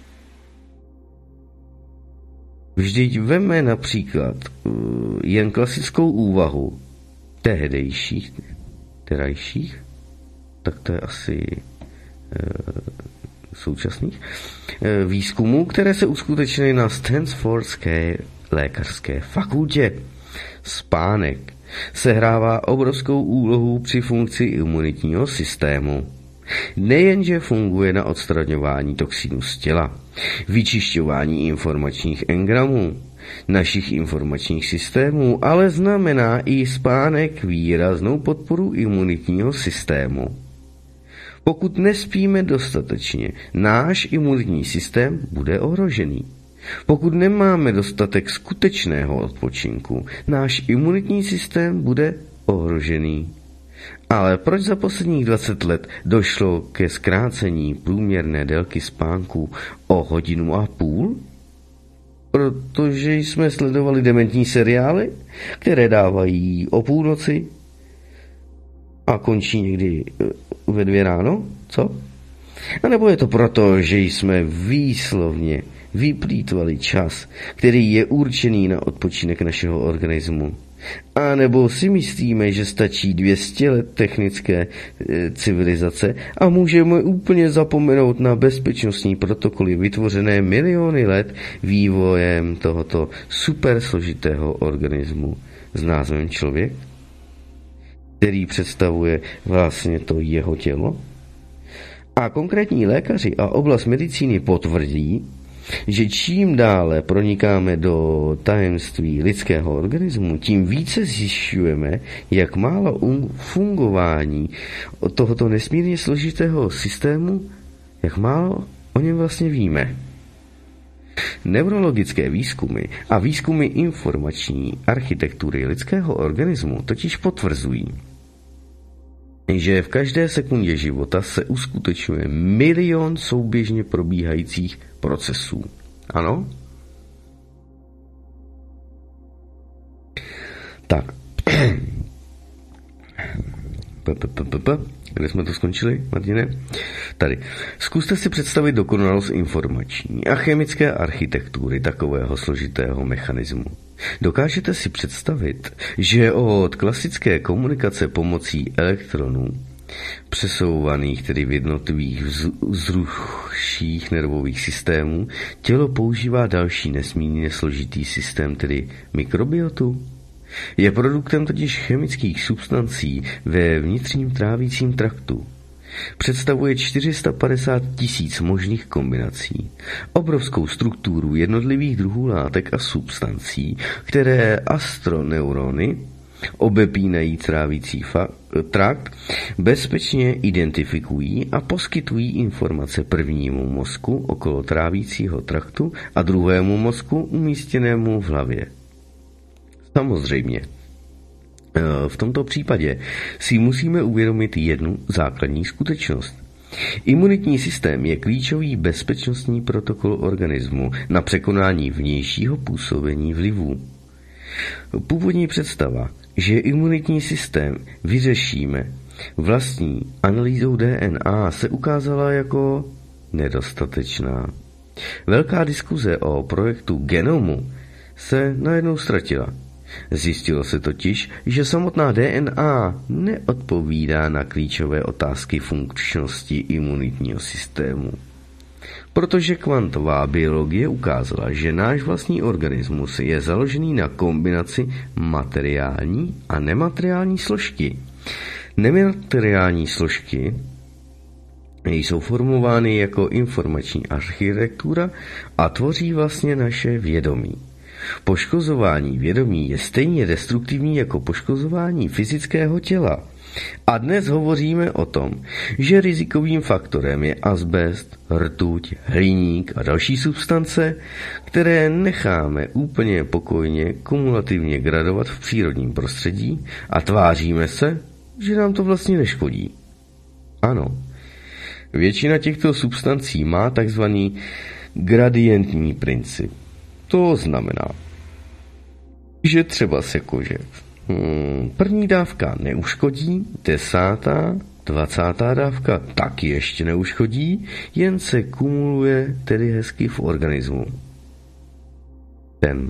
Vždyť veme například jen klasickou úvahu terajších, tak to je asi současných výzkumů, které se uskutečnily na Stanfordské lékařské fakultě. Spánek sehrává obrovskou úlohu při funkci imunitního systému. Nejenže funguje na odstraňování toxinů z těla, vyčišťování informačních engramů našich informačních systémů, ale znamená i spánek výraznou podporu imunitního systému. Pokud nespíme dostatečně, náš imunitní systém bude ohrožený. Pokud nemáme dostatek skutečného odpočinku, náš imunitní systém bude ohrožený. Ale proč za posledních 20 let došlo ke zkrácení průměrné délky spánku o 1,5 hodiny? Protože jsme sledovali dementní seriály, které dávají o půlnoci a končí někdy ve 2 ráno, co? A nebo je to proto, že jsme výslovně vyplýtvali čas, který je určený na odpočinek našeho organismu? A nebo si myslíme, že stačí 200 let technické civilizace a můžeme úplně zapomenout na bezpečnostní protokoly vytvořené miliony let vývojem tohoto super složitého organismu s názvem člověk, který představuje vlastně to jeho tělo? A konkrétní lékaři a oblast medicíny potvrdí, že čím dále pronikáme do tajemství lidského organismu, tím více zjišťujeme, jak málo fungování tohoto nesmírně složitého systému, jak málo o něm vlastně víme. Neurologické výzkumy a výzkumy informační architektury lidského organismu totiž potvrzují, že v každé sekundě života se uskutečňuje 1 milion souběžně probíhajících procesů. Ano? Tak. Kde jsme to skončili, Martine? Tady. Zkuste si představit dokonalost informační a chemické architektury takového složitého mechanismu. Dokážete si představit, že od klasické komunikace pomocí elektronů, přesouvaných tedy v jednotlivých vzruších nervových systémů, tělo používá další nesmírně složitý systém, tedy mikrobiotu? Je produktem totiž chemických substancí ve vnitřním trávicím traktu. Představuje 450 000 možných kombinací, obrovskou strukturu jednotlivých druhů látek a substancí, které astroneurony obepínají trávicí trakt, bezpečně identifikují a poskytují informace prvnímu mozku okolo trávicího traktu a druhému mozku umístěnému v hlavě. Samozřejmě, v tomto případě si musíme uvědomit jednu základní skutečnost. Imunitní systém je klíčový bezpečnostní protokol organismu na překonání vnějšího působení vlivů. Původní představa, že imunitní systém vyřešíme vlastní analýzou DNA, se ukázala jako nedostatečná. Velká diskuze o projektu genomu se najednou ztratila. Zjistilo se totiž, že samotná DNA neodpovídá na klíčové otázky funkčnosti imunitního systému. Protože kvantová biologie ukázala, že náš vlastní organismus je založený na kombinaci materiální a nemateriální složky. Nemateriální složky jsou formovány jako informační architektura a tvoří vlastně naše vědomí. Poškozování vědomí je stejně destruktivní jako poškozování fyzického těla. A dnes hovoříme o tom, že rizikovým faktorem je azbest, rtuť, hliník a další substance, které necháme úplně pokojně kumulativně gradovat v přírodním prostředí a tváříme se, že nám to vlastně neškodí. Ano, většina těchto substancí má takzvaný gradientní princip. To znamená, že třeba se kože první dávka neuškodí, 10., 20. dávka taky ještě neuškodí, jen se kumuluje tedy hezky v organismu. Ten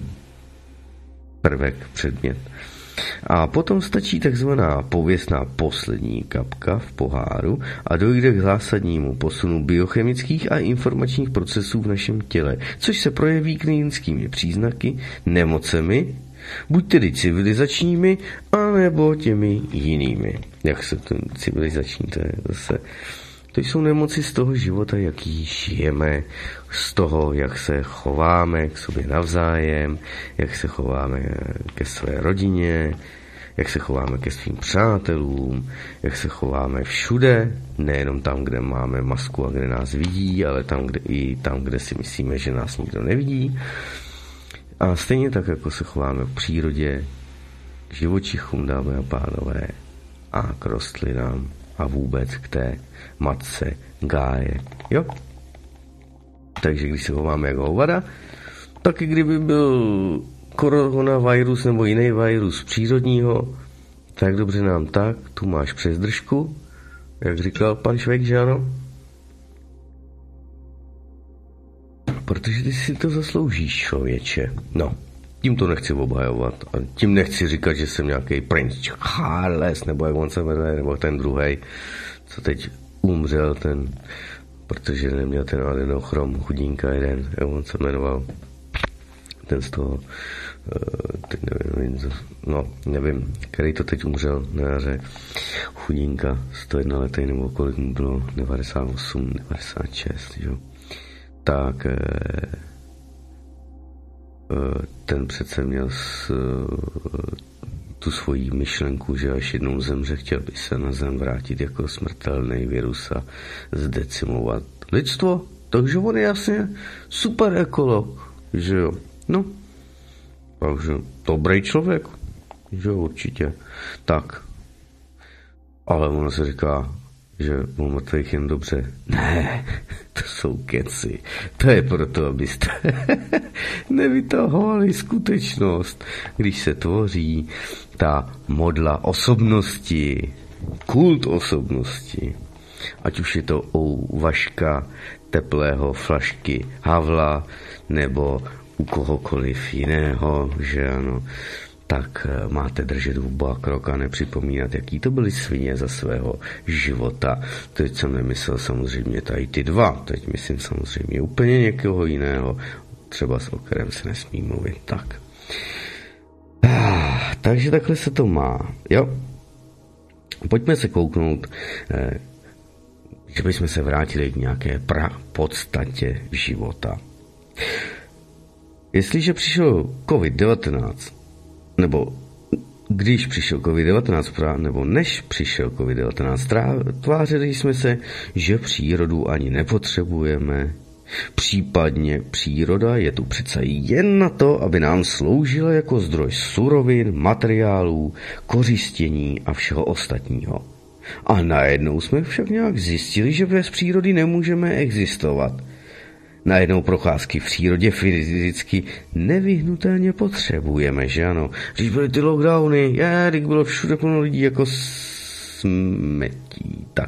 prvek, předmět. A potom stačí takzvaná pověstná poslední kapka v poháru a dojde k zásadnímu posunu biochemických a informačních procesů v našem těle, což se projeví klinickými příznaky, nemocemi, buď tedy civilizačními, anebo těmi jinými. Jak se to civilizační, to je zase... To jsou nemoci z toho života, jaký žijeme, z toho, jak se chováme k sobě navzájem, jak se chováme ke své rodině, jak se chováme ke svým přátelům, jak se chováme všude, nejenom tam, kde máme masku a kde nás vidí, ale i tam, kde si myslíme, že nás nikdo nevidí. A stejně tak, jako se chováme v přírodě, k živočichům, dámy a pánové, a k rostlinám a vůbec k té matce Gáje. Jo? Takže když se chováme jako hovada, tak i kdyby byl koronavirus nebo jiný virus přírodního, tak dobře nám tak, tu máš přes držku, jak říkal pan Švejk, že ano? Protože ty si to zasloužíš, člověče. No, tím to nechci obhajovat. A tím nechci říkat, že jsem nějaký princ Charles, nebo jak on se jmenuje, nebo ten druhej, co teď umřel, ten, protože neměl ten adenochrom, chudínka jeden, jak on se jmenoval, ten z toho, teď nevím, který to teď umřel na jaře, chudínka, 101 letý, nebo kolik mu bylo, 98, 96, jo. Tak ten přece měl tu svoji myšlenku, že až jednou zemře, chtěl by se na zem vrátit jako smrtelný virus a zdecimovat lidstvo. Takže on je jasně super ekolog, že jo. No, takže dobrý člověk, že jo, určitě. Tak, ale ono se říká, že o mrtvých jen dobře. Ne, to jsou keci. To je proto, abyste nevytahovali skutečnost, když se tvoří ta modla osobnosti, kult osobnosti. Ať už je to u Vaška, Teplého, Flašky, Havla, nebo u kohokoliv jiného, že ano, tak máte držet hubu a krok a nepřipomínat, jaký to byly svině za svého života. Teď jsem nemyslel samozřejmě tady ty dva, teď myslím samozřejmě úplně někoho jiného, třeba o kterém se nesmí mluvit. Takže takhle se to má, jo. Pojďme se kouknout, že bychom se vrátili k nějaké podstatě života. Jestliže přišel COVID-19, nebo když přišel COVID-19, nebo než přišel COVID-19, tvářili jsme se, že přírodu ani nepotřebujeme. Případně příroda je tu přece jen na to, aby nám sloužila jako zdroj surovin, materiálů, kořistění a všeho ostatního. A najednou jsme však nějak zjistili, že bez přírody nemůžeme existovat. Najednou procházky v přírodě fyzicky nevyhnutelně potřebujeme, že ano? Když byly ty lockdowny, když bylo všude plno lidí jako smetí, tak.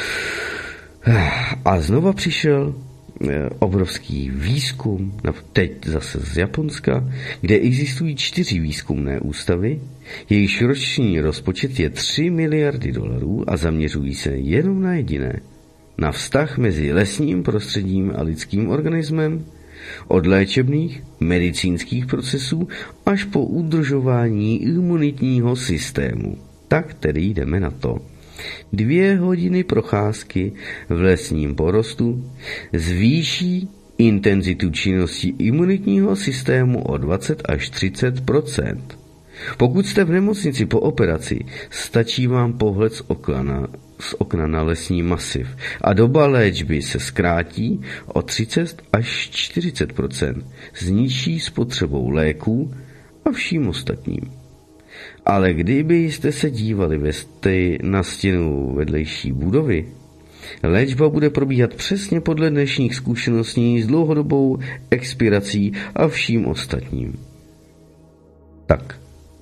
A znova přišel obrovský výzkum, teď zase z Japonska, kde existují 4 výzkumné ústavy, jejichž roční rozpočet je 3 miliardy dolarů a zaměřují se jenom na jediné. Na vztah mezi lesním prostředím a lidským organismem, od léčebných, medicínských procesů až po udržování imunitního systému. Tak tedy jdeme na to. 2 hodiny procházky v lesním porostu zvýší intenzitu činnosti imunitního systému o 20 až 30%. Pokud jste v nemocnici po operaci, stačí vám pohled z okna na lesní masiv a doba léčby se zkrátí o 30 až 40% s nižší spotřebou léků a vším ostatním. Ale kdybyste se dívali na stěnu vedlejší budovy, léčba bude probíhat přesně podle dnešních zkušeností s dlouhodobou expirací a vším ostatním. Tak,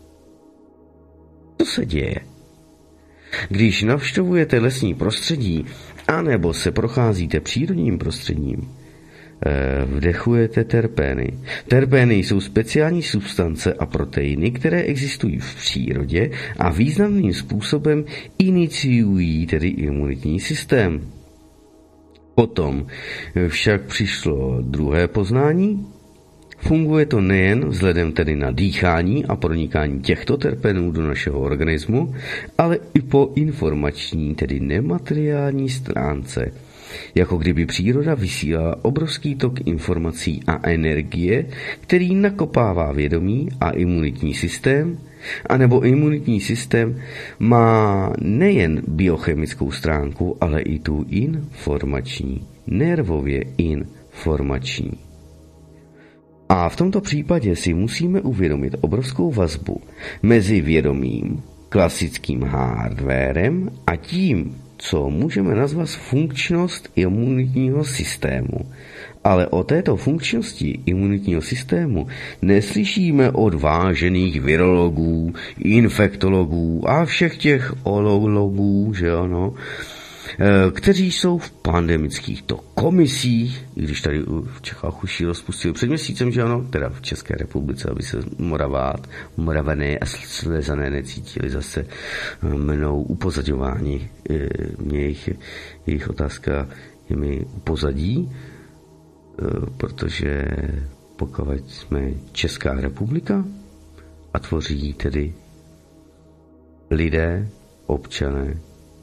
co se děje? Když navštěvujete lesní prostředí, anebo se procházíte přírodním prostředím, vdechujete terpény. Terpény jsou speciální substance a proteiny, které existují v přírodě a významným způsobem iniciují tedy imunitní systém. Potom však přišlo druhé poznání. Funguje to nejen vzhledem tedy na dýchání a pronikání těchto terpénů do našeho organismu, ale i po informační, tedy nemateriální stránce. Jako kdyby příroda vysílala obrovský tok informací a energie, který nakopává vědomí a imunitní systém, anebo imunitní systém má nejen biochemickou stránku, ale i tu informační, nervově informační. A v tomto případě si musíme uvědomit obrovskou vazbu mezi vědomím, klasickým hardwarem a tím, co můžeme nazvat funkčnost imunitního systému. Ale o této funkčnosti imunitního systému neslyšíme od vážených virologů, infektologů a všech těch ologů, že ano, kteří jsou v pandemických komisích, i když tady v Čechách už ji rozpustili před měsícem, že ano, teda v České republice, aby se Moravané a Slezané necítili zase mnou upozaďováni. Jejich otázka je mi upozadí, protože pokud jsme Česká republika a tvoří tedy lidé, občané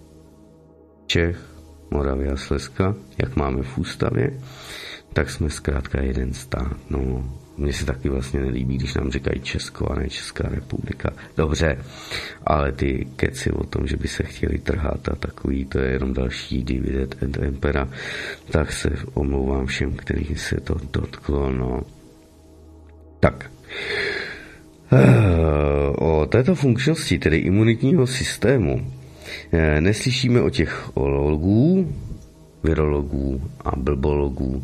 Čech, Moravy a Slezska, jak máme v ústavě, tak jsme zkrátka jeden stát. No, mně se taky vlastně nelíbí, když nám říkají Česko a ne Česká republika. Dobře, ale ty keci o tom, že by se chtěli trhat a takový, to je jenom další dividend et impera, tak se omlouvám všem, kterým se to dotklo, no. Tak. O této funkčnosti, tedy imunitního systému, neslyšíme o těch ologů, virologů a blbologů.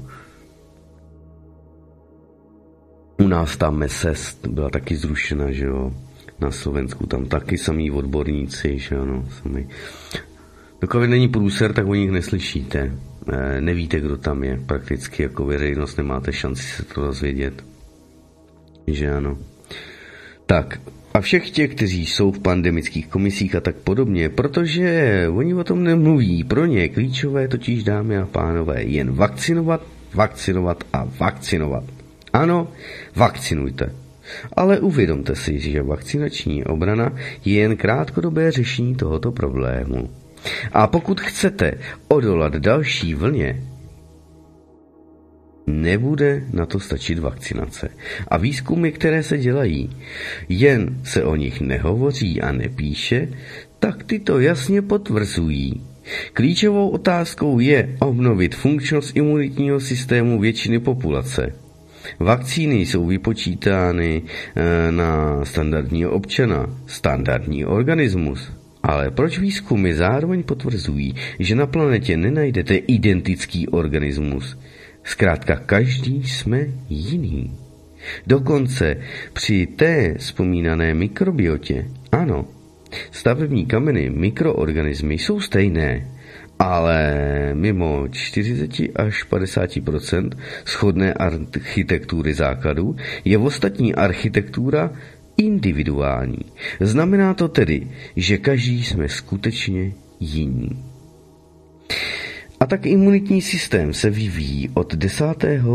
U nás ta MESES byla taky zrušena, že jo. Na Slovensku tam taky samý odborníci, že ano, sami. Dokud není průser, tak o nich neslyšíte. Nevíte, kdo tam je. Prakticky jako veřejnost nemáte šanci se to dozvědět. Že ano. Tak, a všech těch, kteří jsou v pandemických komisích a tak podobně, protože oni o tom nemluví. Pro ně je klíčové totiž, dámy a pánové, jen vakcinovat, vakcinovat a vakcinovat. Ano, vakcinujte. Ale uvědomte si, že vakcinační obrana je jen krátkodobé řešení tohoto problému. A pokud chcete odolat další vlně, nebude na to stačit vakcinace. A výzkumy, které se dělají, jen se o nich nehovoří a nepíše, tak ty to jasně potvrzují. Klíčovou otázkou je obnovit funkčnost imunitního systému většiny populace. Vakcíny jsou vypočítány na standardního občana, standardní organismus. Ale proč výzkumy zároveň potvrzují, že na planetě nenajdete identický organismus? Zkrátka každý jsme jiný. Dokonce při té vzpomínané mikrobiotě, ano, stavební kameny, mikroorganismy jsou stejné, ale mimo 40 až 50% shodné architektury základů je ostatní architektura individuální. Znamená to tedy, že každý jsme skutečně jiní. A tak imunitní systém se vyvíjí od 10.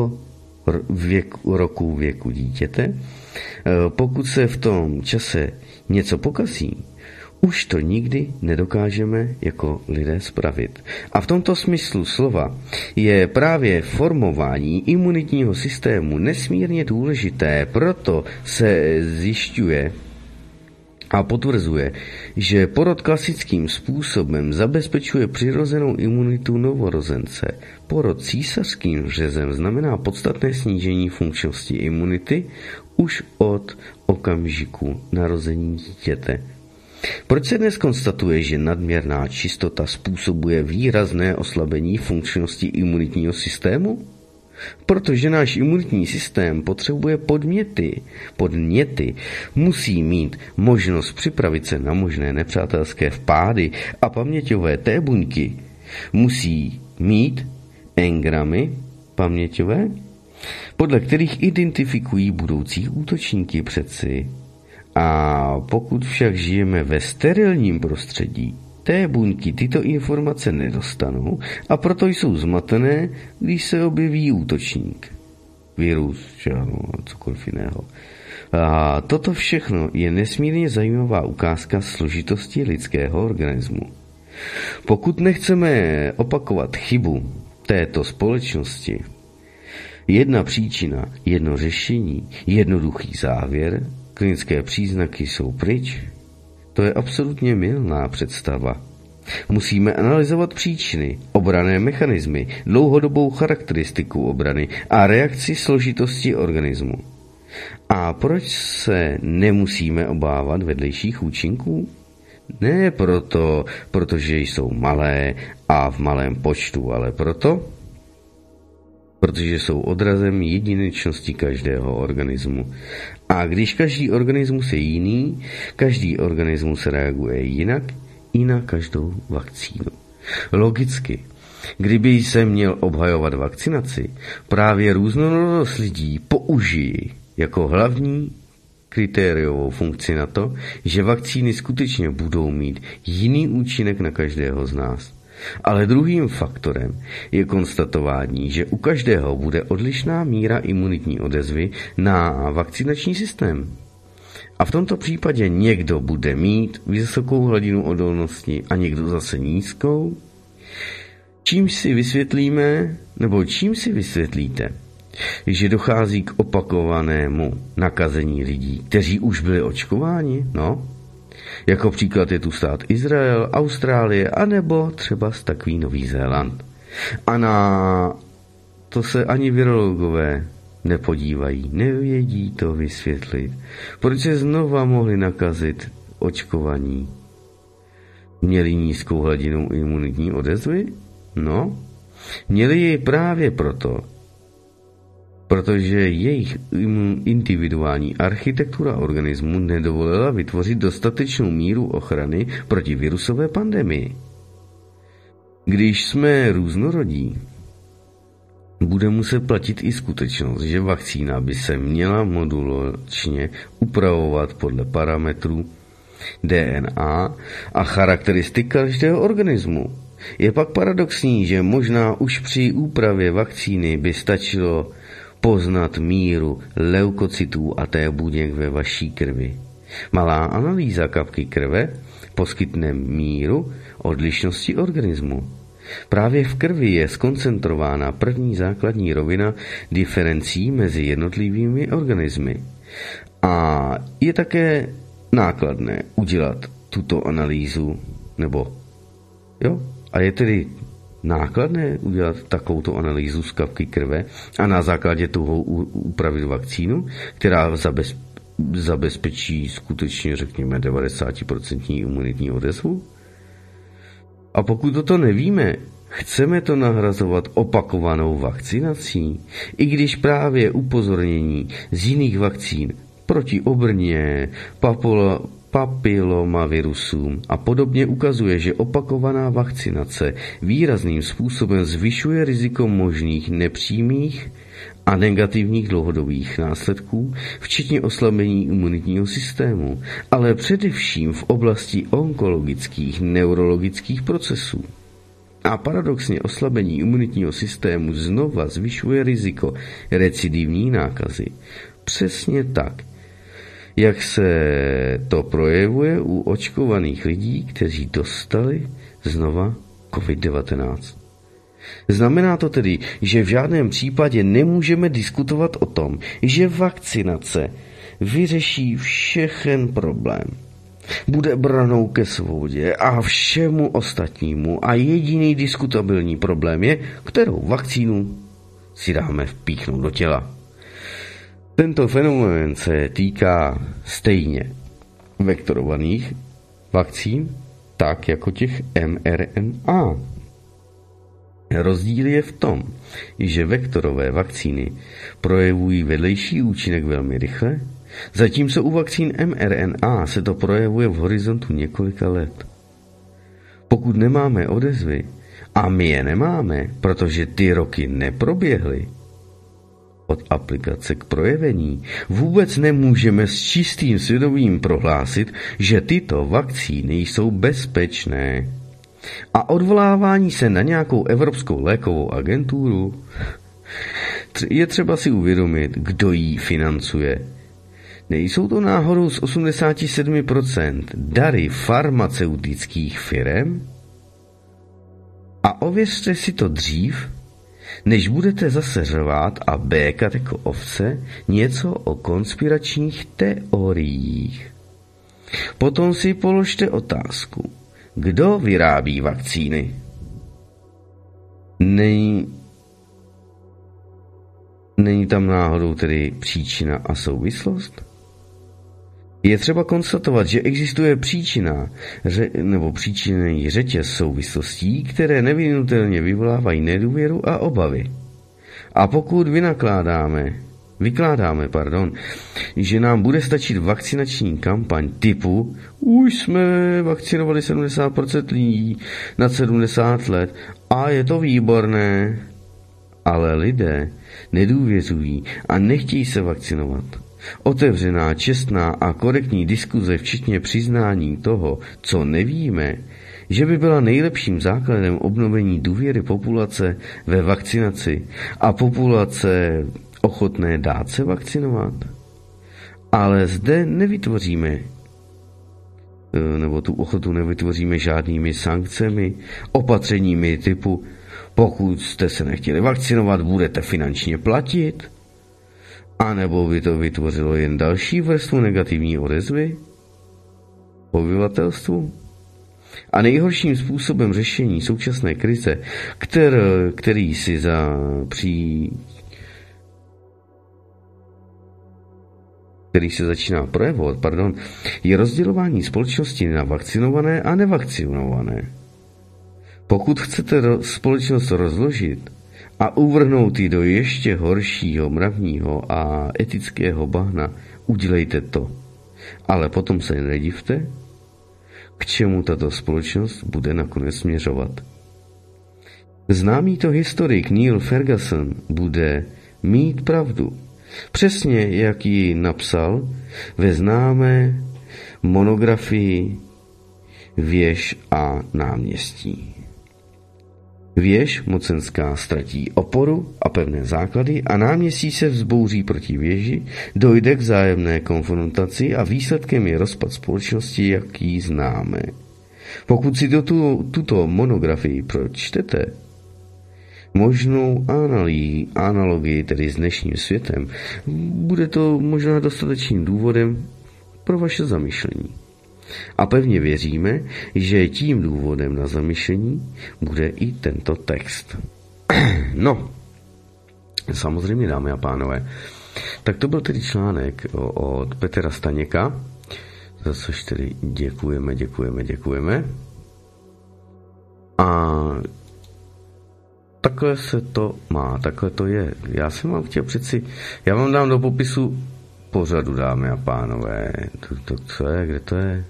roku věku dítěte. Pokud se v tom čase něco pokazí, už to nikdy nedokážeme jako lidé spravit. A v tomto smyslu slova je právě formování imunitního systému nesmírně důležité, proto se zjišťuje a potvrzuje, že porod klasickým způsobem zabezpečuje přirozenou imunitu novorozence. Porod císařským řezem znamená podstatné snížení funkčnosti imunity už od okamžiku narození dítěte. Proč se dnes konstatuje, že nadměrná čistota způsobuje výrazné oslabení funkčnosti imunitního systému? Protože náš imunitní systém potřebuje podněty, musí mít možnost připravit se na možné nepřátelské vpády a paměťové té buňky musí mít engramy paměťové, podle kterých identifikují budoucí útočníky přeci. A pokud však žijeme ve sterilním prostředí, té buňky tyto informace nedostanou a proto jsou zmatené, když se objeví útočník. Virus, cokoliv jiného. A toto všechno je nesmírně zajímavá ukázka složitosti lidského organismu. Pokud nechceme opakovat chybu této společnosti, jedna příčina, jedno řešení, jednoduchý závěr, klinické příznaky jsou pryč, to je absolutně mylná představa. Musíme analyzovat příčiny, obranné mechanismy, dlouhodobou charakteristiku obrany a reakci složitosti organismu. A proč se nemusíme obávat vedlejších účinků? Ne protože jsou malé a v malém počtu, ale protože jsou odrazem jedinečnosti každého organismu. A když každý organismus je jiný, každý organismus reaguje jinak i na každou vakcínu. Logicky, kdyby se měl obhajovat vakcinaci, právě různorodost lidí použiji jako hlavní kritériovou funkci na to, že vakcíny skutečně budou mít jiný účinek na každého z nás. Ale druhým faktorem je konstatování, že u každého bude odlišná míra imunitní odezvy na vakcinační systém. A v tomto případě někdo bude mít vysokou hladinu odolnosti a někdo zase nízkou. Čím si vysvětlíte, že dochází k opakovanému nakazení lidí, kteří už byli očkováni? Jako příklad je tu stát Izrael, Austrálie, anebo třeba takový Nový Zéland. A na to se ani virologové nepodívají, nevědí to vysvětlit. Proč se znova mohli nakazit očkovaní? Měli nízkou hladinu imunitní odezvy? Měli ji právě protože jejich individuální architektura organismu nedovolila vytvořit dostatečnou míru ochrany proti virusové pandemii. Když jsme různorodí, bude muset platit i skutečnost, že vakcína by se měla modulačně upravovat podle parametrů DNA a charakteristik každého organismu. Je pak paradoxní, že možná už při úpravě vakcíny by stačilo poznat míru leukocytů a T buněk ve vaší krvi. Malá analýza kapky krve poskytne míru odlišnosti organismu. Právě v krvi je skoncentrována první základní rovina diferencí mezi jednotlivými organismy. A je také nákladné udělat tuto analýzu, a je tedy nákladné udělat takovouto analýzu z kapky krve a na základě toho upravit vakcínu, která zabezpečí skutečně, řekněme, 90% imunitní odezvu? A pokud toto nevíme, chceme to nahrazovat opakovanou vakcinací, i když právě upozornění z jiných vakcín proti obrně, papilomavirusům a podobně ukazuje, že opakovaná vakcinace výrazným způsobem zvyšuje riziko možných nepřímých a negativních dlouhodobých následků, včetně oslabení imunitního systému, ale především v oblasti onkologických neurologických procesů. A paradoxně oslabení imunitního systému znova zvyšuje riziko recidivní nákazy. Přesně tak, jak se to projevuje u očkovaných lidí, kteří dostali znova COVID-19. Znamená to tedy, že v žádném případě nemůžeme diskutovat o tom, že vakcinace vyřeší všechen problém. Bude branou ke svobodě a všemu ostatnímu a jediný diskutabilní problém je, kterou vakcínu si dáme vpíchnout do těla. Tento fenomén se týká stejně vektorovaných vakcín, tak jako těch mRNA. Rozdíl je v tom, že vektorové vakcíny projevují vedlejší účinek velmi rychle, zatímco u vakcín mRNA se to projevuje v horizontu několika let. Pokud nemáme odezvy, a my je nemáme, protože ty roky neproběhly, od aplikace k projevení, vůbec nemůžeme s čistým svědomím prohlásit, že tyto vakcíny jsou bezpečné. A odvolávání se na nějakou evropskou lékovou agenturu, je třeba si uvědomit, kdo ji financuje. Nejsou to náhodou z 87% dary farmaceutických firem? A ověřte si to dřív, než budete zase řvát a békat jako ovce něco o konspiračních teoriích. Potom si položte otázku, kdo vyrábí vakcíny? Není tam náhodou tedy příčina a souvislost? Je třeba konstatovat, že existuje příčinný řetěz souvislostí, které nevyhnutelně vyvolávají nedůvěru a obavy. A pokud vykládáme, že nám bude stačit vakcinační kampaň typu už jsme vakcinovali 70% lidí nad 70 let a je to výborné, ale lidé nedůvěřují a nechtějí se vakcinovat. Otevřená, čestná a korektní diskuze, včetně přiznání toho, co nevíme, že by byla nejlepším základem obnovení důvěry populace ve vakcinaci a populace ochotné dát se vakcinovat. Ale zde nevytvoříme, nebo tu ochotu nevytvoříme žádnými sankcemi, opatřeními typu pokud jste se nechtěli vakcinovat, budete finančně platit, anebo by to vytvořilo jen další vrstvu negativní odezvy obyvatelstvu. A nejhorším způsobem řešení současné krize, který se začíná projevovat, je rozdělování společnosti na vakcinované a nevakcinované. Pokud chcete společnost rozložit a uvrhnout ji do ještě horšího mravního a etického bahna, udělejte to. Ale potom se nedivte, k čemu tato společnost bude nakonec směřovat. Známý to historik Neil Ferguson bude mít pravdu. Přesně jak ji napsal ve známé monografii Věž a náměstí. Věž mocenská ztratí oporu a pevné základy a náměstí se vzbouří proti věži, dojde k vzájemné konfrontaci a výsledkem je rozpad společnosti, jak ji známe. Pokud si tuto monografii pročtete, možnou analogii tedy s dnešním světem, bude to možná dostatečným důvodem pro vaše zamyšlení. A pevně věříme, že tím důvodem na zamyšlení bude i tento text. No, samozřejmě, dámy a pánové, tak to byl tedy článek od Petra Staněka, za což tedy děkujeme. A takhle se to má, takhle to je. Já jsem vám chtěl já vám dám do popisu pořadu, dámy a pánové. Co je, kde to je?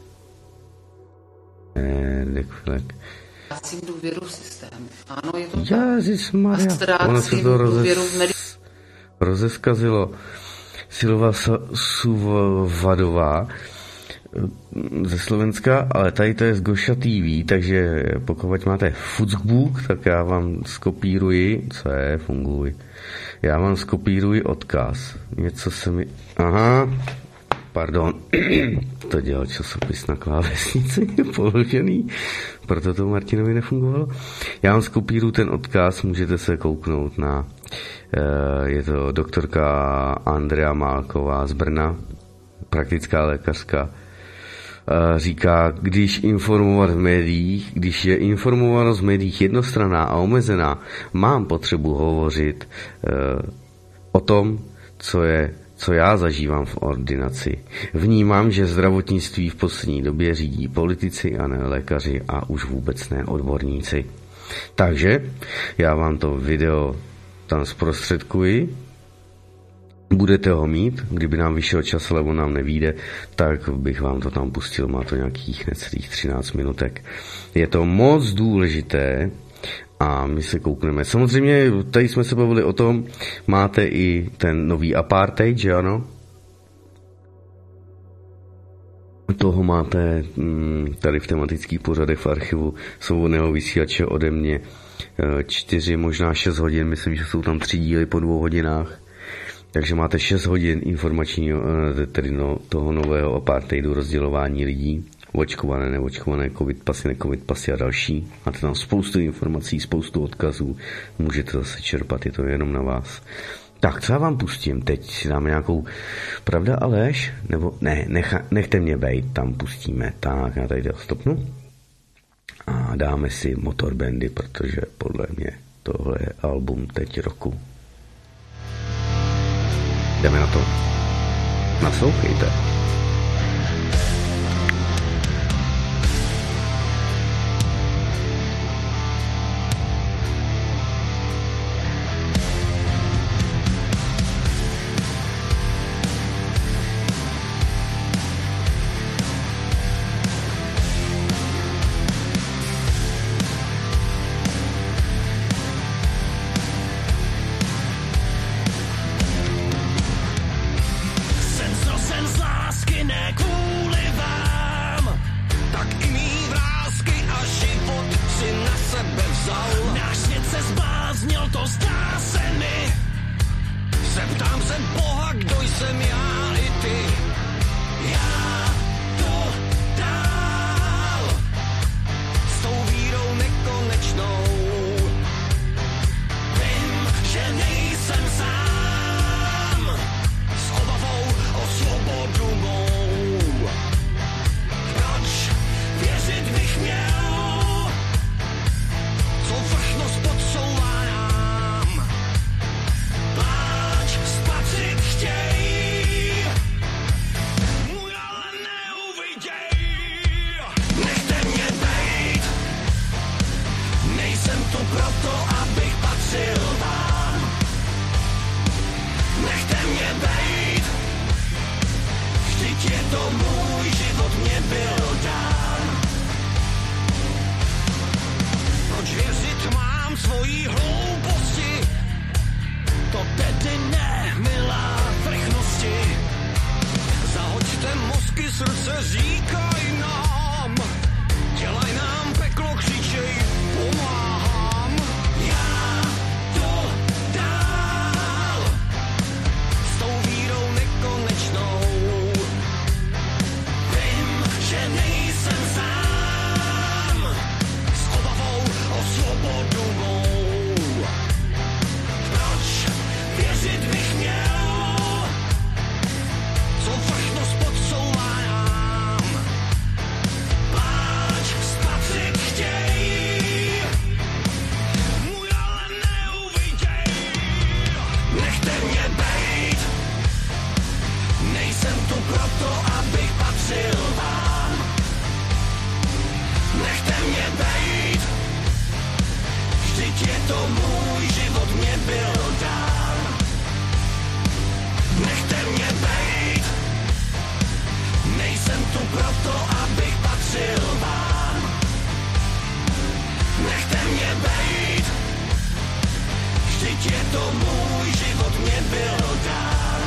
Ztrácím důvěru v systém. Ano, je to Ježišmarja, ono se to rozeskazilo. Silva Suvadová ze Slovenska, ale tady to je z Goša TV, takže pokud máte Facebook, tak já vám skopíruji, já vám skopíruji odkaz. Něco se mi... Aha, pardon, to dělal časopis na klávesnici, položený, proto to Martinovi nefungovalo. Já vám skopíruji ten odkaz, můžete se kouknout na... Je to doktorka Andrea Málková z Brna, praktická lékařka. Říká, když je informovanost v médiích jednostranná a omezená, mám potřebu hovořit o tom, co já zažívám v ordinaci. Vnímám, že zdravotnictví v poslední době řídí politici a ne lékaři a už vůbec ne odborníci. Takže já vám to video tam zprostředkuji. Budete ho mít, kdyby nám vyšel čas, alebo nám nevyjde, tak bych vám to tam pustil, má to nějakých necelých 13 minutek. Je to moc důležité a my se koukneme. Samozřejmě, tady jsme se bavili o tom, máte i ten nový apartheid, že ano? Toho máte tady v tematických pořadech v archivu Svobodného vysílače ode mě 4, možná 6 hodin, myslím, že jsou tam 3 díly po 2 hodinách. Takže máte 6 hodin informačního, tedy toho nového apartheidu, rozdělování lidí, očkované, neočkované, covid pasy a další. Máte tam spoustu informací, spoustu odkazů, můžete zase čerpat, je to jenom na vás. Tak, co já vám pustím? Teď si dáme nějakou pravda a lež? Nebo ne, nechte mě bejt, tam pustíme. Tak, já tady stopnu. A dáme si Motorbandy, protože podle mě tohle je album teď roku. Jdeme na to. Naslouchejte. Co můj život mě byl dán. Nechte mě bejt, nejsem tu proto, abych patřil vám. Nechte mě bejt, vždyť je to můj život mě byl dán.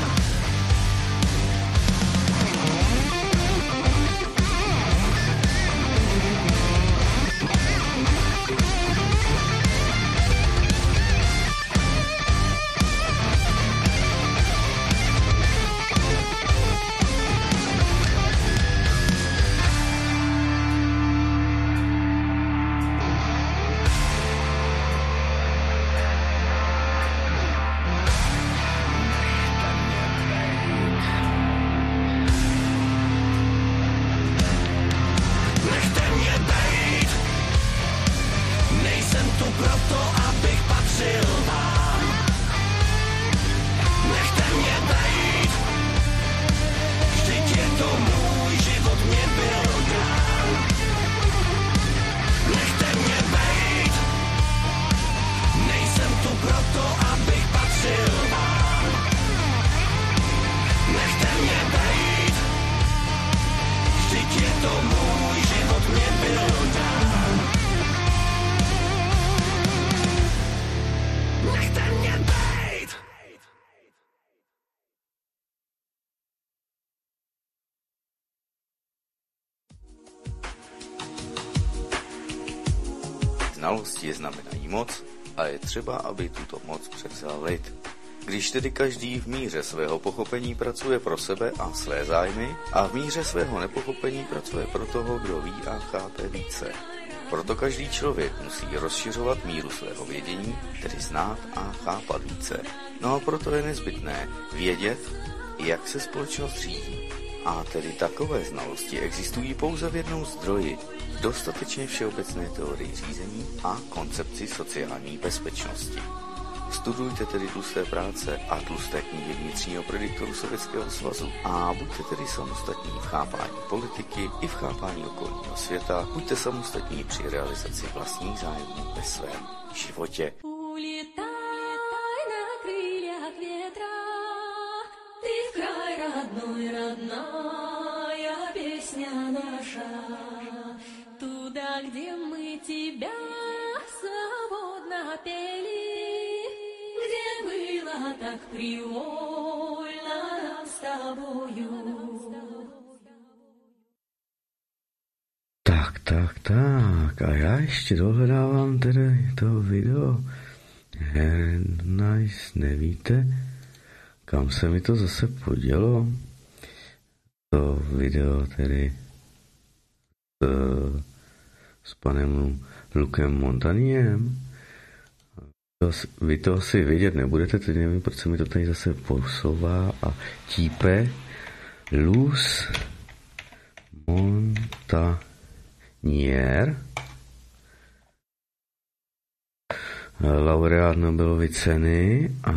Znalosti znamenají moc a je třeba, aby tuto moc převzal lid. Když tedy každý v míře svého pochopení pracuje pro sebe a své zájmy a v míře svého nepochopení pracuje pro toho, kdo ví a chápe více. Proto každý člověk musí rozšiřovat míru svého vědění, tedy znát a chápat více. No a proto je nezbytné vědět, jak se společnost řídí. A tedy takové znalosti existují pouze v jednom zdroji, v dostatečně všeobecné teorii řízení a koncepci sociální bezpečnosti. Studujte tedy tlusté práce a tlusté knihy vnitřního prediktoru Sovětského svazu a buďte tedy samostatní v chápání politiky i v chápání okolního světa, buďte samostatní při realizaci vlastních zájmů ve svém životě. Родная песня наша, туда, где мы тебя свободно пели, где было так привольно нам с тобою. Tak. A já ještě dohledávám tedy to video. Nice, nevíte, kam se mi to zase podělo? To video tedy s panem Lukem Montaniem. Vy to asi vidět nebudete, teď nevím, proč se mi to tady zase posouvá a típe. Luz Montagnier, laureát Nobelovy ceny, a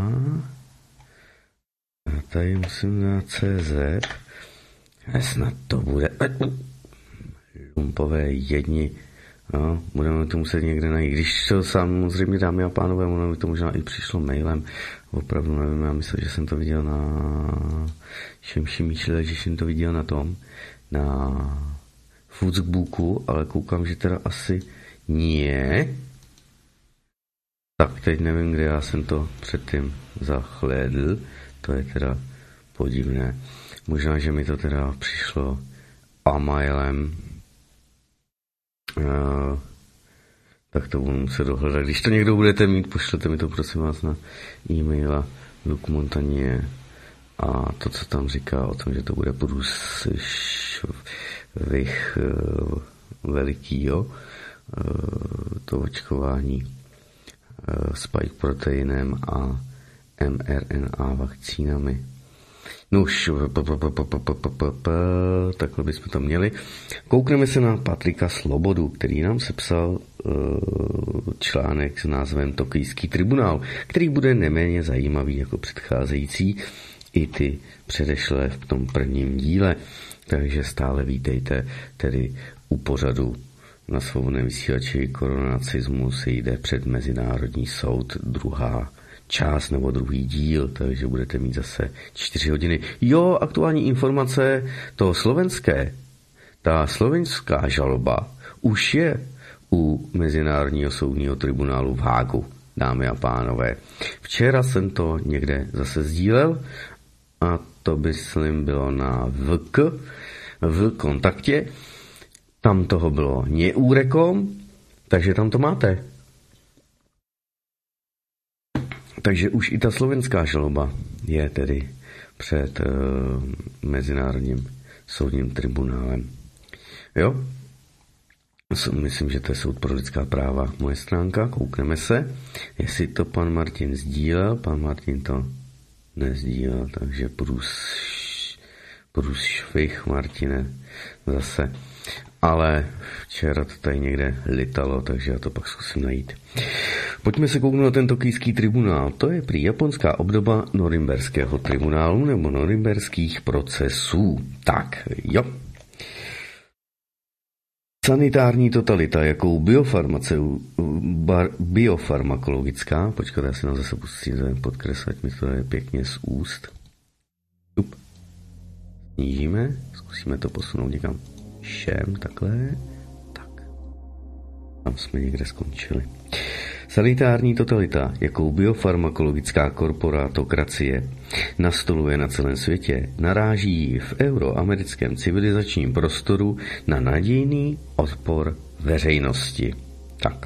tady musím dát CZ. Snad to bude lumpové jedni. No, budeme to muset někde najít. Když to samozřejmě, dámy a pánové, ono by to možná i přišlo mailem. Opravdu nevím, já myslím, že jsem to viděl na Šemši, že jsem to viděl na tom, na Facebooku, ale koukám, že teda asi nie. Tak teď nevím, kde já jsem to předtím zahlédl. To je teda podivné. Možná, že mi to teda přišlo mailem. Tak to budu muset dohledat. Když to někdo budete mít, pošlete mi to prosím vás na e-maila Luke Montagnier a to, co tam říká o tom, že to bude průšvih velikýho, to očkování spike proteinem a mRNA vakcínami. No už, takhle bychom to měli. Koukneme se na Patrika Slobodu, který nám sepsal článek s názvem Tokijský tribunál, který bude neméně zajímavý jako předcházející i ty předešlé v tom prvním díle. Takže stále vítejte tedy u pořadu na svobodném vysílači Koronacismus jde před Mezinárodní soud, druhá část nebo druhý díl, takže budete mít zase 4 hodiny. Jo, aktuální informace, to slovenské, ta slovenská žaloba už je u Mezinárodního soudního tribunálu v Hágu, dámy a pánové. Včera jsem to někde zase sdílel a to myslím bylo na v kontaktě. Tam toho bylo neúrekom, takže tam to máte. Takže už i ta slovenská žaloba je tedy před Mezinárodním soudním tribunálem. Jo? Myslím, že to je Soud pro lidská práva, moje stránka, koukneme se, jestli to pan Martin sdílel, pan Martin to nezdílel, takže průšvih, Martine, zase. Ale včera to tady někde litalo, takže já to pak zkusím najít. Pojďme se kouknout na ten tokijský tribunál. To je prý japonská obdoba norimberského tribunálu nebo norimberských procesů. Tak, jo. Sanitární totalita, jakou biofarmakologická, počkat, já si nám zase pustím podkreslat, mi to je pěkně z úst. Snížíme, zkusíme to posunout někam všem, takhle, tak. Tam jsme někde skončili. Sanitární totalita, jakou biofarmakologická korporátokracie nastoluje na celém světě, naráží v euroamerickém civilizačním prostoru na nadějný odpor veřejnosti. Tak.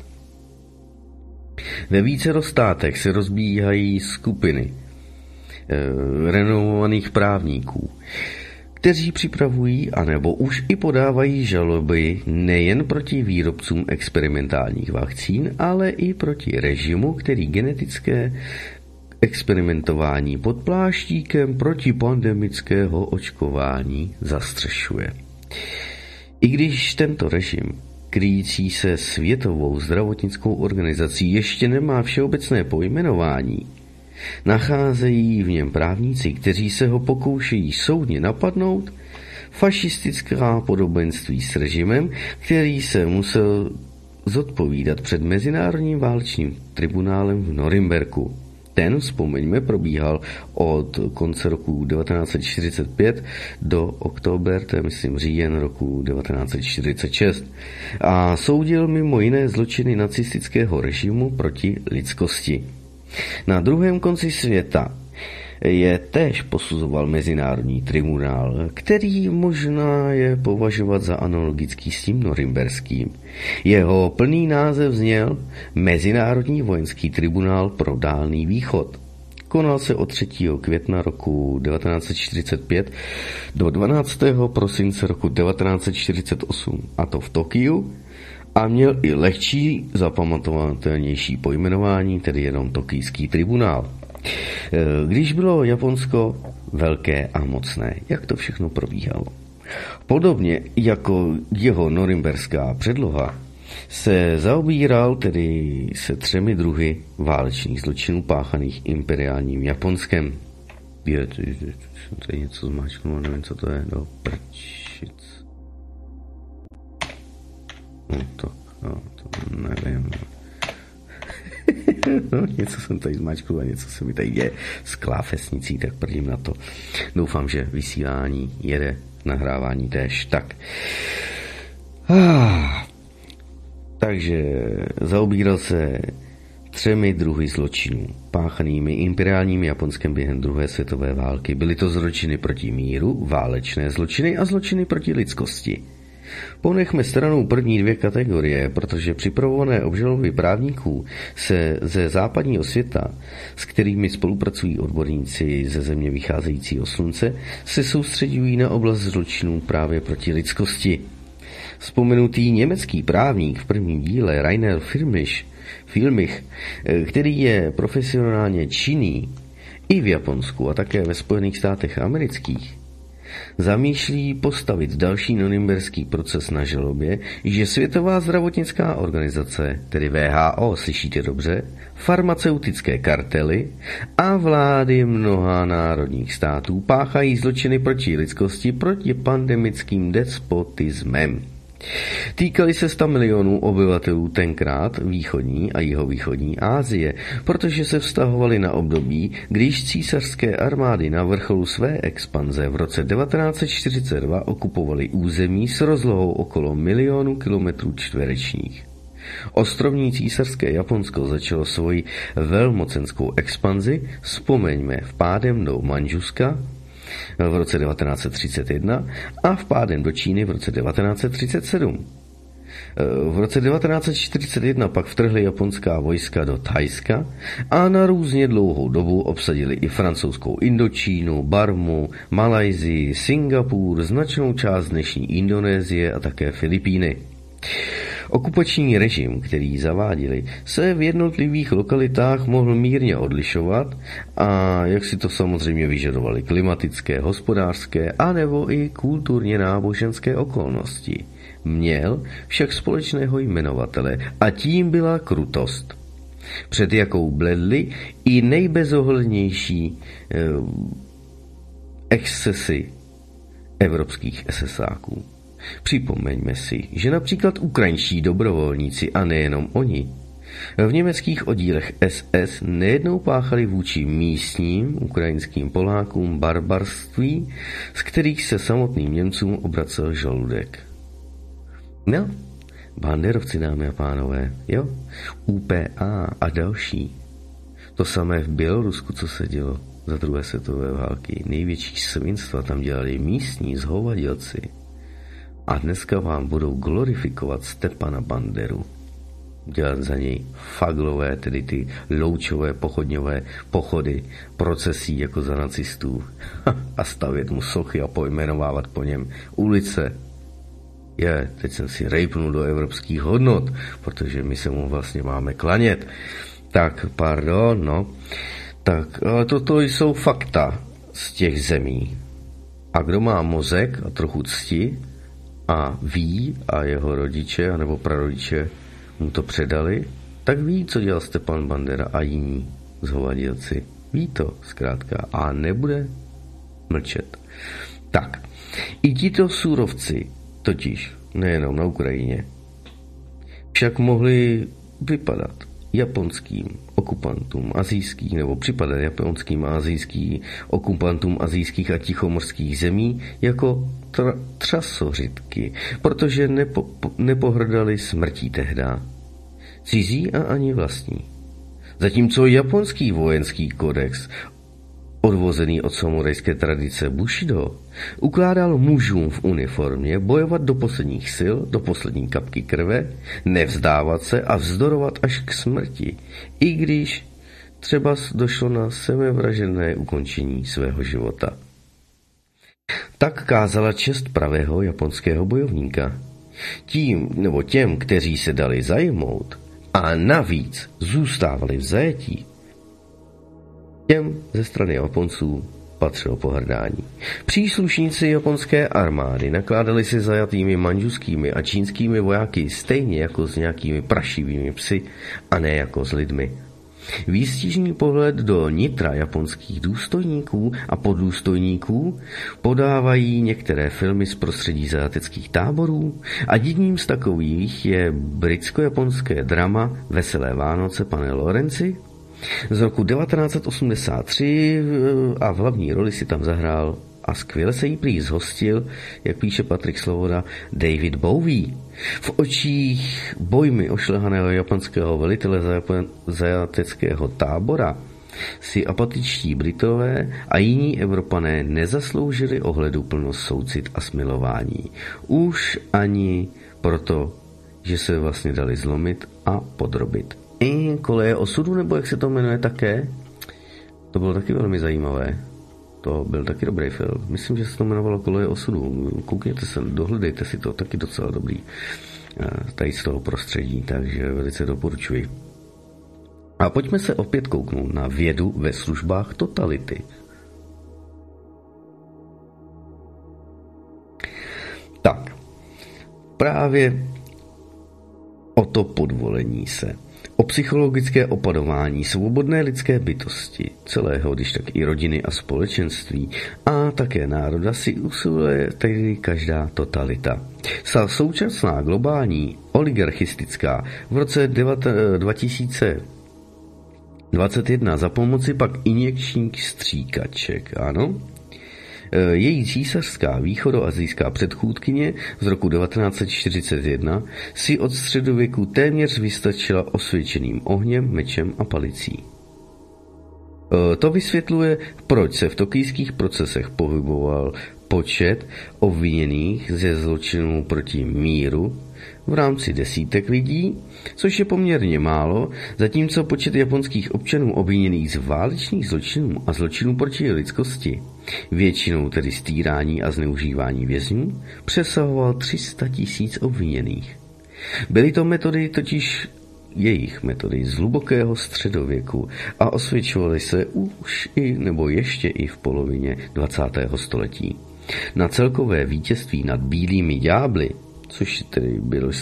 Ve vícero státech se rozbíhají skupiny renomovaných právníků, kteří připravují anebo už i podávají žaloby nejen proti výrobcům experimentálních vakcín, ale i proti režimu, který genetické experimentování pod pláštíkem protipandemického očkování zastřešuje. I když tento režim, kryjící se Světovou zdravotnickou organizací, ještě nemá všeobecné pojmenování, nacházejí v něm právníci, kteří se ho pokoušejí soudně napadnout, fašistická podobenství s režimem, který se musel zodpovídat před Mezinárodním válečným tribunálem v Norimberku. Ten, vzpomeňme, probíhal od konce roku 1945 do oktober, to je myslím říjen roku 1946, a soudil mimo jiné zločiny nacistického režimu proti lidskosti. Na druhém konci světa je též posuzoval Mezinárodní tribunál, který možná je považovat za analogický s tím norimberským. Jeho plný název zněl Mezinárodní vojenský tribunál pro Dálný východ. Konal se od 3. května roku 1945 do 12. prosince roku 1948, a to v Tokiu, a měl i lehčí, zapamatovatelnější pojmenování, tedy jenom Tokijský tribunál. Když bylo Japonsko velké a mocné, jak to všechno probíhalo? Podobně jako jeho norimberská předloha se zaobíral tedy se 3 druhy válečných zločinů páchaných imperiálním Japonskem. Jsem tady něco zmáčknul, nevím, co to je, do prčic. No to nevím. No, něco jsem tady zmáčknul a něco se mi tady děje s klávesnicí, tak prdím na to. Doufám, že vysílání jede, nahrávání též. Tak. Takže zaobíral se 3 druhy zločinů, páchanými imperiálním Japonskem během druhé světové války. Byly to zločiny proti míru, válečné zločiny a zločiny proti lidskosti. Ponechme stranou první 2 kategorie, protože připravované obžaloby právníků se ze západního světa, s kterými spolupracují odborníci ze země vycházejícího slunce, se soustředují na oblast zločinů právě proti lidskosti. Vzpomenutý německý právník v prvním díle Rainer Filmich, který je profesionálně činný i v Japonsku a také ve Spojených státech amerických, zamýšlí postavit další norimberský proces na žalobě, že Světová zdravotnická organizace, tedy WHO, slyšíte dobře, farmaceutické kartely a vlády mnoha národních států páchají zločiny proti lidskosti proti pandemickým despotismem. Týkali se 100 milionů obyvatelů tenkrát východní a jihovýchodní Asie, protože se vztahovali na období, když císařské armády na vrcholu své expanze v roce 1942 okupovaly území s rozlohou okolo 1 milionu kilometrů čtverečních. Ostrovní císařské Japonsko začalo svoji velmocenskou expanzi, vzpomeňme, vpádem do Mandžuska v roce 1931 a vpádem do Číny v roce 1937. V roce 1941 pak vtrhly japonská vojska do Thajska a na různě dlouhou dobu obsadili i francouzskou Indočínu, Barmu, Malajsii, Singapur, značnou část dnešní Indonésie a také Filipíny. Okupační režim, který zaváděli, se v jednotlivých lokalitách mohl mírně odlišovat a jak si to samozřejmě vyžadovaly klimatické, hospodářské a nebo i kulturně náboženské okolnosti. Měl však společného jmenovatele a tím byla krutost, před jakou bledli i nejbezohlednější excesy evropských SSáků. Připomeňme si, že například ukrajinští dobrovolníci a nejenom oni v německých oddílech SS nejednou páchali vůči místním ukrajinským Polákům barbarství, z kterých se samotným Němcům obracel žaludek. No, banderovci, dámy a pánové, jo, UPA a další. To samé v Bělorusku, co se dělo za druhé světové války. Největší svinstva tam dělali místní zhovadělci. A dneska vám budou glorifikovat Stepana Banderu. Dělat za něj faglové, tedy ty loučové pochodňové pochody, procesí jako za nacistů a stavět mu sochy a pojmenovávat po něm ulice. Teď jsem si rejpnul do evropských hodnot, protože my se mu vlastně máme klanět. Tak, pardon, no. Tak, ale toto jsou fakta z těch zemí. A kdo má mozek a trochu cti a ví, a jeho rodiče anebo prarodiče mu to předali, tak ví, co dělal Stepan Bandera a jiní zhovadělci. Ví to zkrátka a nebude mlčet. Tak, i tito surovci, totiž nejenom na Ukrajině, však mohli vypadat japonským okupantům asijských, nebo připadat japonským a asijským okupantům asijských a tichomorských zemí jako třasořitky, protože nepohrdali smrtí tehda. Cizí a ani vlastní. Zatímco japonský vojenský kodex, odvozený od samurajské tradice Bushido, ukládal mužům v uniformě bojovat do posledních sil, do poslední kapky krve, nevzdávat se a vzdorovat až k smrti, i když třeba došlo na sebevražedné ukončení svého života. Tak kázala čest pravého japonského bojovníka. Těm, kteří se dali zajmout a navíc zůstávali v zajetí, těm ze strany Japonců patřilo pohrdání. Příslušníci japonské armády nakládali si zajatými mandžuskými a čínskými vojáky stejně jako s nějakými prašivými psy a ne jako s lidmi. Výstižný pohled do nitra japonských důstojníků a poddůstojníků podávají některé filmy z prostředí zajateckých táborů a jedním z takových je britsko-japonské drama Veselé Vánoce, pane Lorenzi, z roku 1983 a v hlavní roli si tam zahrál a skvěle se jí prý zhostil, jak píše Patrik Sloboda, David Bowie. V očích bojmi ošlehaného japonského velitele zajateckého tábora si apatičtí Britové a jiní Evropané nezasloužili ohleduplnost, soucit a smilování. Už ani proto, že se vlastně dali zlomit a podrobit. I Koleje osudu, nebo jak se to jmenuje také, to bylo taky velmi zajímavé. To byl taky dobrý film. Myslím, že se to jmenovalo Koleje osudu. Koukněte se, dohledejte si to, taky docela dobrý. Tady z toho prostředí, takže velice doporučuji. A pojďme se opět kouknout na vědu ve službách totality. Tak, právě o to podvolení se, o psychologické opadování svobodné lidské bytosti celého, když tak i rodiny a společenství a také národa si usiluje tedy každá totalita. Současná globální oligarchistická v roce 2021 za pomoci pak injekčních stříkaček, ano? Její císařská východoazijská předchůdkyně z roku 1941 si od středověku téměř vystačila osvědčeným ohněm, mečem a palicí. To vysvětluje, proč se v tokijských procesech pohyboval počet obviněných ze zločinů proti míru v rámci desítek lidí, což je poměrně málo, zatímco počet japonských občanů obviněných z válečných zločinů a zločinů proti lidskosti, většinou tedy z týrání a zneužívání vězňů, přesahoval 300 000 obviněných. Byly to metody totiž jejich metody z hlubokého středověku a osvědčovaly se už nebo ještě i v polovině 20. století. Na celkové vítězství nad bílými ďábly, což tedy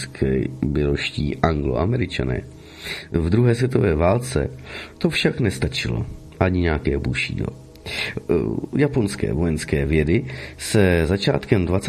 běloští Angloameričané, v druhé světové válce to však nestačilo, ani nějaké Bushido. Japonské vojenské vědy se začátkem 20.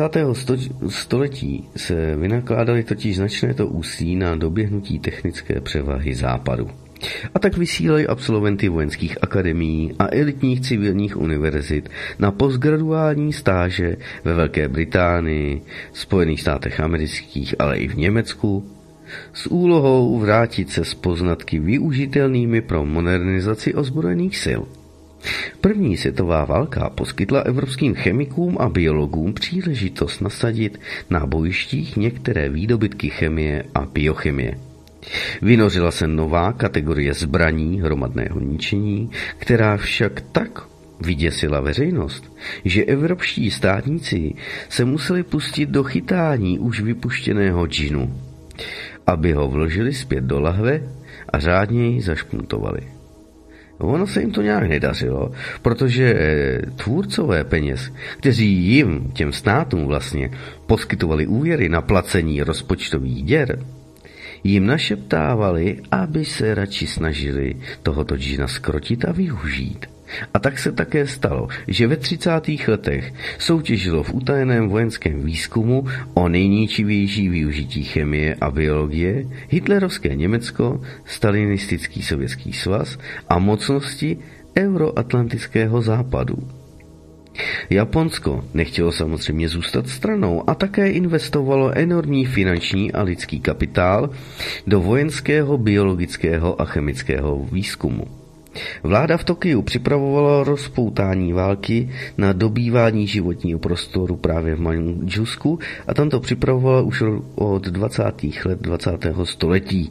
století se vynakládaly totiž značné to úsilí na doběhnutí technické převahy západu. A tak vysílali absolventy vojenských akademií a elitních civilních univerzit na postgraduální stáže ve Velké Británii, Spojených státech amerických, ale i v Německu, s úlohou vrátit se s poznatky využitelnými pro modernizaci ozbrojených sil. První světová válka poskytla evropským chemikům a biologům příležitost nasadit na bojištích některé výdobytky chemie a biochemie. Vynořila se nová kategorie zbraní hromadného ničení, která však tak vyděsila veřejnost, že evropští státníci se museli pustit do chytání už vypuštěného džinu, aby ho vložili zpět do lahve a řádně ji zašpuntovali. Ono se jim to nějak nedařilo, protože tvůrcové peněz, kteří těm státům vlastně poskytovali úvěry na placení rozpočtových děr, jim našeptávali, aby se radši snažili tohoto džina zkrotit a využít. A tak se také stalo, že ve 30. letech soutěžilo v utajeném vojenském výzkumu o nejničivější využití chemie a biologie hitlerovské Německo, stalinistický Sovětský svaz a mocnosti euroatlantického západu. Japonsko nechtělo samozřejmě zůstat stranou a také investovalo enormní finanční a lidský kapitál do vojenského, biologického a chemického výzkumu. Vláda v Tokiu připravovala rozpoutání války na dobývání životního prostoru právě v Mandžusku a tam to připravovala už od 20. let 20. století.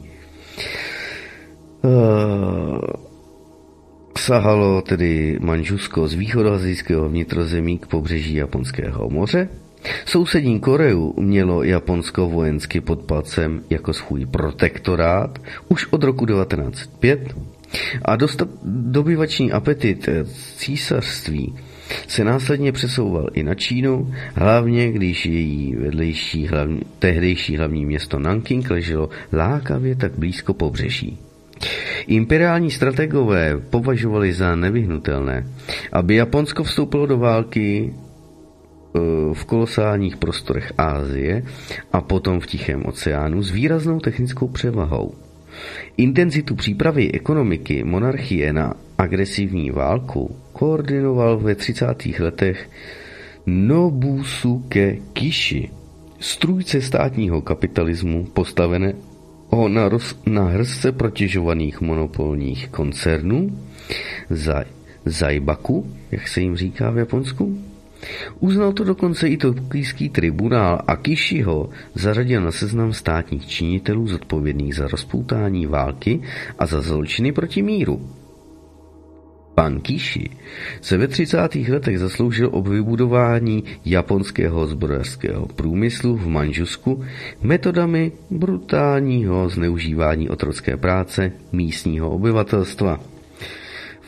Sahalo tedy Mandžusko z východoasijského vnitrozemí k pobřeží Japonského moře. Sousední Koreu mělo Japonsko vojensky pod palcem jako svůj protektorát už od roku 1905 a dobyvačný apetit císařství se následně přesouval i na Čínu, hlavně když její tehdejší hlavní město Nanking leželo lákavě tak blízko pobřeží. Imperiální strategové považovali za nevyhnutelné, aby Japonsko vstoupilo do války v kolosálních prostorech Asie a potom v Tichém oceánu s výraznou technickou převahou. Intenzitu přípravy ekonomiky monarchie na agresivní válku koordinoval ve 30. letech Nobusuke Kishi, strůjce státního kapitalismu postavené na hrstce protěžovaných monopolních koncernů, Zaibaku, jak se jim říká v Japonsku. Uznal to dokonce i tokijský tribunál a Kishiho zařadil na seznam státních činitelů zodpovědných za rozpoutání války a za zločiny proti míru. Pan Kishi se ve 30. letech zasloužil o vybudování japonského zbrojařského průmyslu v Mandžusku metodami brutálního zneužívání otrocké práce místního obyvatelstva. V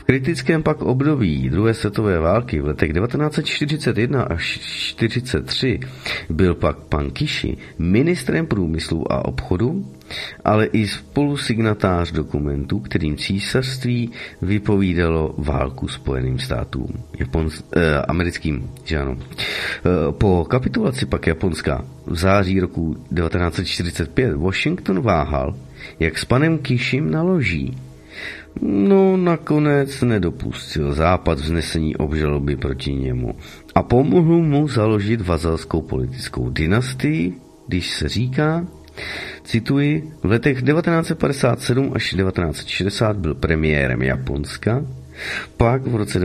kritickém pak období druhé světové války v letech 1941 až 1943 byl pak pan Kiši ministrem průmyslu a obchodu, ale i spolusignatář dokumentů, kterým císařství vypovídalo válku Spojeným státům americkým. Že ano. Po kapitulaci pak Japonska v září roku 1945 Washington váhal, jak s panem Kishim naloží. No, nakonec nedopustil Západ vznesení obžaloby proti němu a pomohl mu založit vazalskou politickou dynastii, když se říká, cituji, v letech 1957 až 1960 byl premiérem Japonska, pak v roce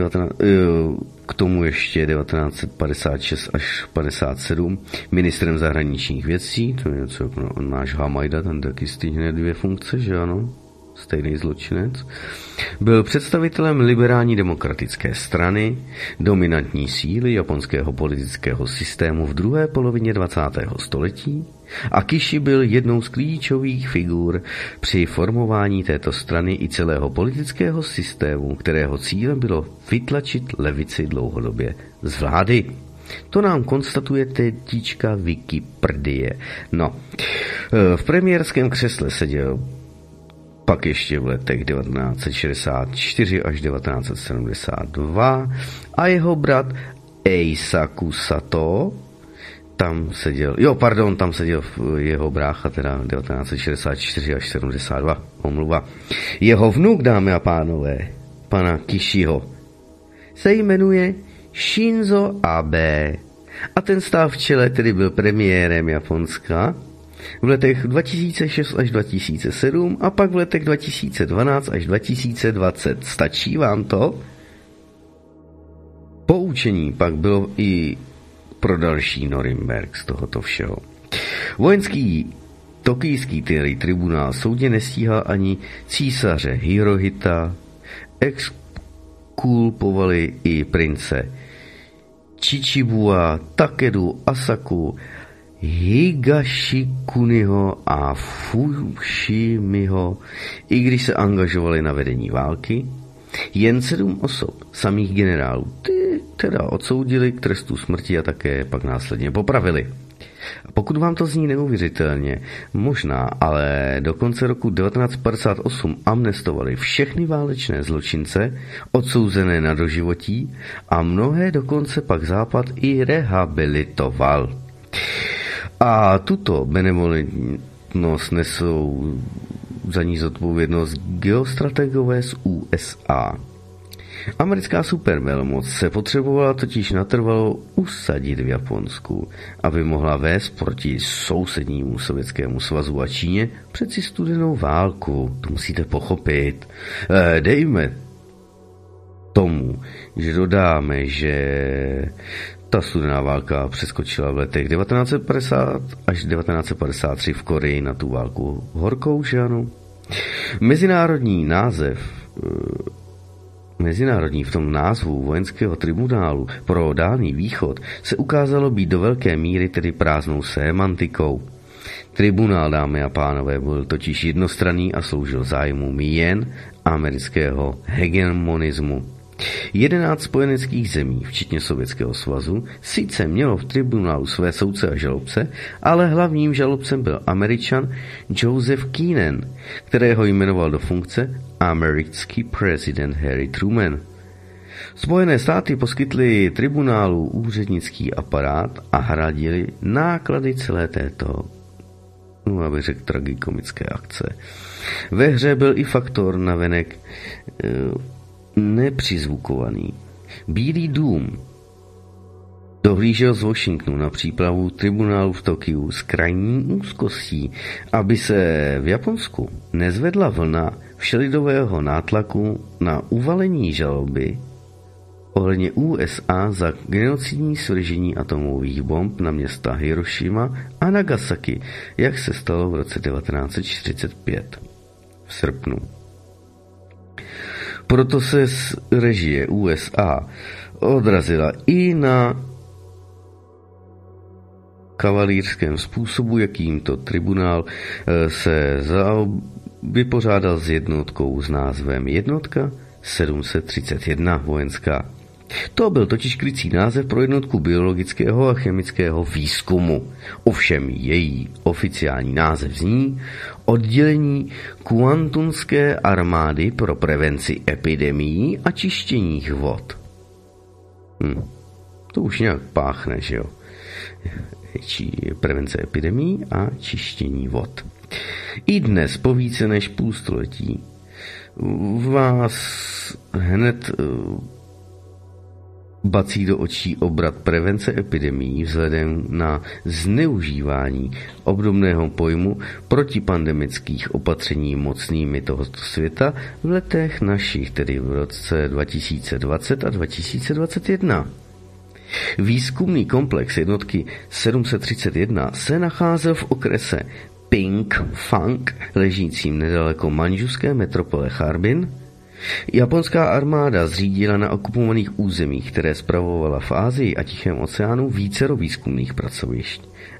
k tomu ještě 1956 až 57 ministrem zahraničních věcí, to je něco jako náš Hamajda, tam taky stihne 2 funkce, že ano? Stejný zločinec, byl představitelem liberální demokratické strany, dominantní síly japonského politického systému v druhé polovině 20. století a Kishi byl jednou z klíčových figur při formování této strany i celého politického systému, kterého cílem bylo vytlačit levici dlouhodobě z vlády. To nám konstatuje tetička Wikipedie. No, v premiérském křesle seděl pak ještě v letech 1964 až 1972 a jeho brat Eisaku Sato tam seděl jeho brácha, teda 1964 až 72, omluva. Jeho vnuk, dámy a pánové, pana Kishiho, se jmenuje Shinzo Abe a ten stál v čele, tedy byl premiérem Japonska v letech 2006 až 2007 a pak v letech 2012 až 2020. Stačí vám to? Poučení pak bylo i pro další Norimberg z tohoto všeho. Vojenský tokijský tribunál soudně nestíhal ani císaře Hirohita, exkulpovali i prince Chichibua, Takedu, Asaku, Higashikuniho a Fushimiho, i když se angažovali na vedení války. Jen 7 osob, samých generálů, ty teda odsoudili k trestu smrti a také pak následně popravili. Pokud vám to zní neuvěřitelně, možná, ale do konce roku 1958 amnestovali všechny válečné zločince, odsouzené na doživotí a mnohé dokonce pak Západ i rehabilitoval. A tuto benevolentnost nesou za ní zodpovědnost geostrategové z USA. Americká supervelmoc se potřebovala totiž natrvalo usadit v Japonsku, aby mohla vést proti sousednímu Sovětskému svazu a Číně přeci studenou válku. To musíte pochopit. Dejme tomu, že dodáme, že ta studená válka přeskočila v letech 1950 až 1953 v Koreji na tu válku horkou, že ano? Mezinárodní v tom názvu vojenského tribunálu pro Dálný východ se ukázalo být do velké míry tedy prázdnou sémantikou. Tribunál, dámy a pánové, byl totiž jednostranný a sloužil zájmům jen amerického hegemonismu. 11 spojeneckých zemí, včetně Sovětského svazu, sice mělo v tribunálu své soudce a žalobce, ale hlavním žalobcem byl Američan Joseph Keenan, kterého jmenoval do funkce americký prezident Harry Truman. Spojené státy poskytly tribunálu úřednický aparát a hradili náklady celé této, abych řekl, tragikomické akce. Ve hře byl i faktor navenek nepřizvukovaný. Bílý dům dohlížel z Washingtonu na přípravu tribunálu v Tokiu s krajní úzkostí, aby se v Japonsku nezvedla vlna všelidového nátlaku na uvalení žaloby ohledně USA za genocidní svržení atomových bomb na města Hirošima a Nagasaki, jak se stalo v roce 1945 v srpnu. Proto se z režie USA odrazila i na kavalířském způsobu, jakým to tribunál se vypořádal s jednotkou s názvem Jednotka 731 vojenská. To byl totiž krycí název pro jednotku biologického a chemického výzkumu. Ovšem její oficiální název zní Oddělení Kuantunské armády pro prevenci epidemií a čištění vod. To už nějak páchne, že jo? Prevence epidemií a čištění vod. I dnes po více než půlstoletí vás hned bací do očí obrat prevence epidemií vzhledem na zneužívání obdobného pojmu protipandemických opatření mocnými tohoto světa v letech našich, tedy v roce 2020 a 2021. Výzkumný komplex jednotky 731 se nacházel v okrese Pingfang, ležícím nedaleko manžuské metropole Harbin. Japonská armáda zřídila na okupovaných územích, které spravovala v Asii a Tichém oceánu, vícero výzkumných pracovišť.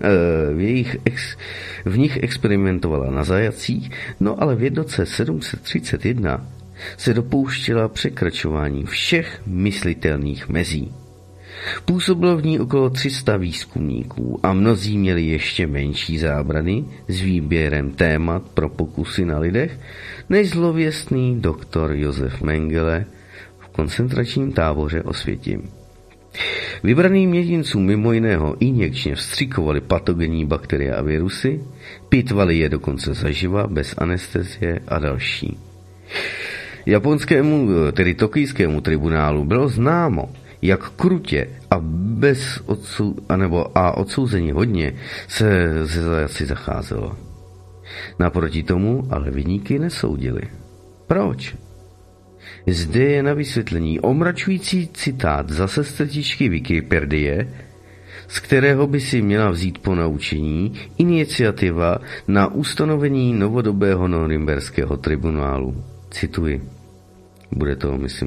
V nich experimentovala na zajacích, no ale v jednotce 731 se dopouštěla překračování všech myslitelných mezí. Působilo v ní okolo 300 výzkumníků a mnozí měli ještě menší zábrany s výběrem témat pro pokusy na lidech než zlověstný doktor Josef Mengele v koncentračním táboře Osvětim. Vybraným jedincům mimo jiného injekčně vstřikovali patogenní bakterie a virusy, pitvali je dokonce zaživa bez anestezie a další. Japonskému, tedy tokijskému tribunálu bylo známo, jak krutě a bez odsouzení hodně se ze zajaci zacházelo. Naproti tomu ale viníky nesoudili. Proč? Zde je na vysvětlení omračující citát zase z tetičky Wikipedie, z kterého by si měla vzít po naučení iniciativa na ustanovení novodobého norimberského tribunálu. Cituji. Bude to, myslím,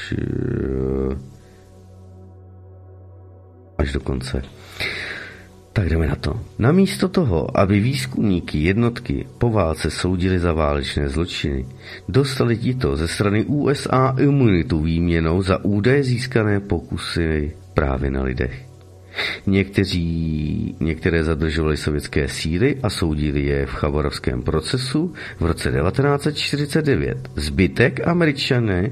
až do konce. Tak jdeme na to. Namísto toho, aby výzkumníky jednotky po válce soudili za válečné zločiny, dostali tito ze strany USA imunitu výměnou za údaje získané pokusy právě na lidech. Některé zadržovali sovětské síly a soudili je v chabarovském procesu v roce 1949. Zbytek Američané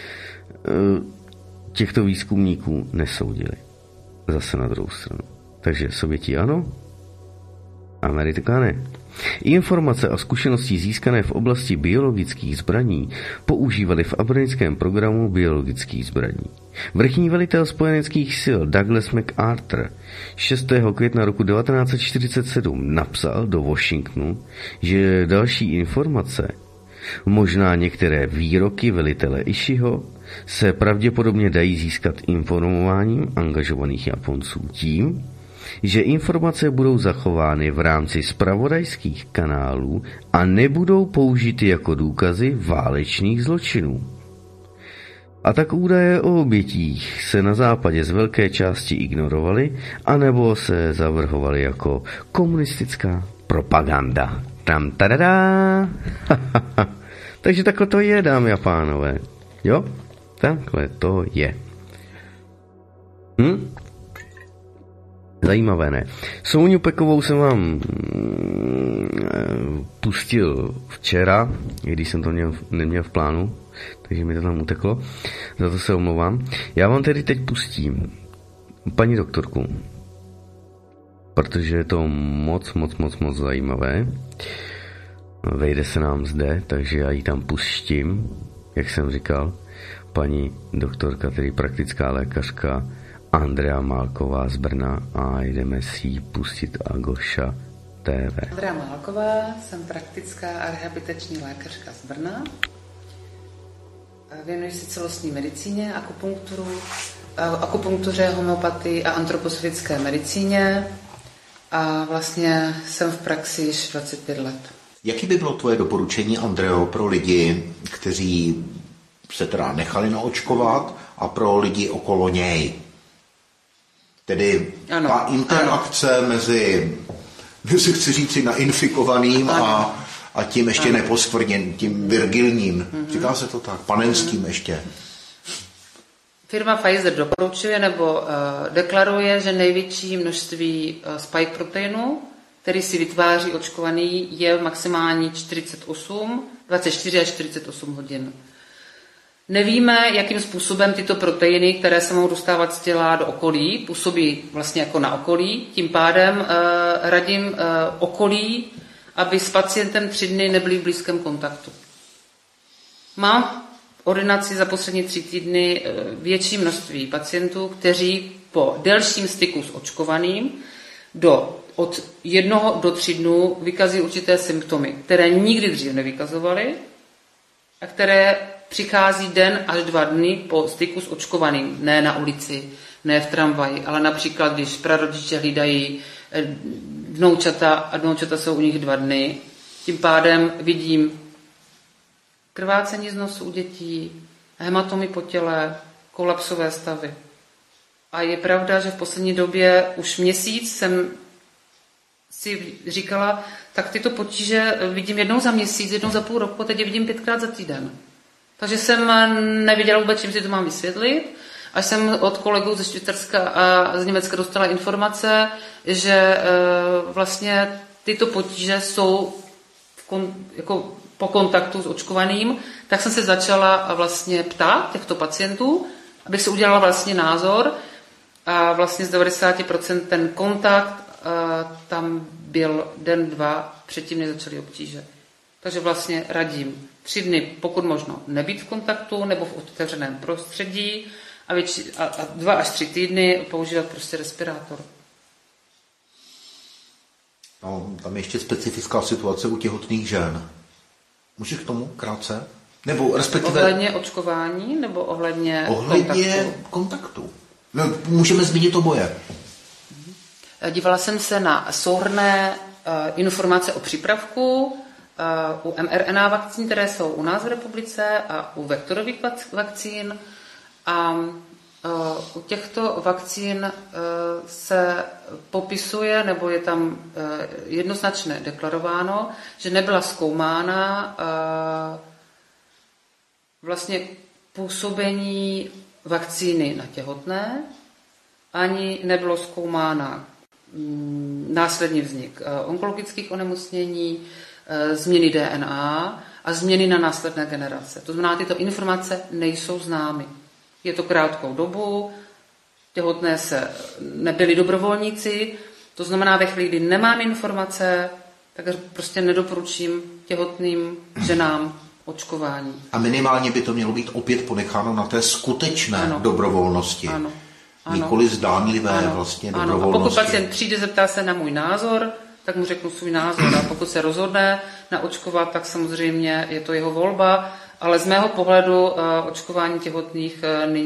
těchto výzkumníků nesoudili. Zase na druhou stranu. Takže Sověti ano, Amerika ne. Informace a zkušenosti získané v oblasti biologických zbraní používali v americkém programu biologických zbraní. Vrchní velitel spojeneckých sil Douglas MacArthur 6. května roku 1947 napsal do Washingtonu, že další informace, možná některé výroky velitele Ishiho, se pravděpodobně dají získat informováním angažovaných Japonců tím, že informace budou zachovány v rámci zpravodajských kanálů a nebudou použity jako důkazy válečných zločinů. A tak údaje o obětích se na západě z velké části ignorovaly, anebo se zavrhovaly jako komunistická propaganda. Tam tadadá! Takže takhle to je, dámy a pánové. Jo? Takhle to je. Zajímavé, ne? Soňu Pekovou jsem vám pustil včera, když jsem to neměl v plánu, takže mi to tam uteklo. Za to se omlouvám. Já vám tedy teď pustím paní doktorku, protože je to moc zajímavé. Vejde se nám zde, takže já ji tam pustím, jak jsem říkal. Paní doktorka, tedy praktická lékařka Andrea Málková z Brna, a jdeme si ji pustit Agoša TV. Andrea Málková, jsem praktická a rehabilitační lékařka z Brna. Věnuji se celostní medicíně, akupunktuře, homeopatii a antroposofické medicíně a vlastně jsem v praxi již 25 let. Jaký by bylo tvoje doporučení, Andreo, pro lidi, kteří se teda nechali naočkovat, a pro lidi okolo něj? Tedy ano, ta interakce mezi chci říci, nainfikovaným A tím ještě neposkvrněn, tím virgilním. Říká se to tak, panenským ještě. Firma Pfizer doporučuje nebo deklaruje, že největší množství spike proteinu, který si vytváří očkovaný, je maximálně 24 až 48 hodin. Nevíme, jakým způsobem tyto proteiny, které se mohou dostávat z těla do okolí, působí vlastně jako na okolí. Tím pádem radím okolí, aby s pacientem 3 dny nebyli v blízkém kontaktu. Mám v ordinaci za poslední 3 týdny větší množství pacientů, kteří po delším styku s očkovaným od 1 do 3 dnů vykazují určité symptomy, které nikdy dřív nevykazovali a které přichází 1 až 2 dny po styku s očkovaným. Ne na ulici, ne v tramvaji, ale například, když prarodiče hlídají vnoučata a vnoučata jsou u nich 2 dny. Tím pádem vidím krvácení z nosu u dětí, hematomy po těle, kolapsové stavy. A je pravda, že v poslední době už měsíc jsem si říkala, tak tyto potíže vidím 1 za měsíc, 1 za půl roku, teď je vidím 5krát za týden. Takže jsem nevěděla vůbec, čím si to mám vysvětlit. Až jsem od kolegů ze Švýcarska a z Německa dostala informace, že vlastně tyto potíže jsou jako po kontaktu s očkovaným, tak jsem se začala vlastně ptát těchto pacientů, abych si udělala vlastně názor a vlastně z 90% ten kontakt tam byl 1, 2, předtím než začaly obtíže. Takže vlastně radím 3 dny, pokud možno, nebýt v kontaktu nebo v otevřeném prostředí a 2 až 3 týdny používat prostě respirátor. No, tam je ještě specifická situace u těhotných žen. Můžeš k tomu krátce? Nebo respektive... Ohledně očkování nebo ohledně kontaktu? No, můžeme zmínit oboje. Dívala jsem se na souhrnné informace o přípravku u mRNA vakcín, které jsou u nás v republice a u vektorových vakcín. A u těchto vakcín se popisuje, nebo je tam jednoznačně deklarováno, že nebyla zkoumána vlastně působení vakcíny na těhotné, ani nebylo zkoumána následný vznik onkologických onemocnění, změny DNA a změny na následné generace. To znamená, tyto informace nejsou známy. Je to krátkou dobu, těhotné nebyli dobrovolníci, to znamená, ve chvíli, kdy nemám informace, tak prostě nedoporučím těhotným ženám očkování. A minimálně by to mělo být opět ponecháno na té skutečné dobrovolnosti. Ano. Nikoli zdánlivé vlastně dobrovolnosti. A pokud pacient přijde, zeptá se na můj názor, tak mu řeknu svůj názor. A pokud se rozhodne naočkovat, tak samozřejmě je to jeho volba, ale z mého pohledu očkování těhotných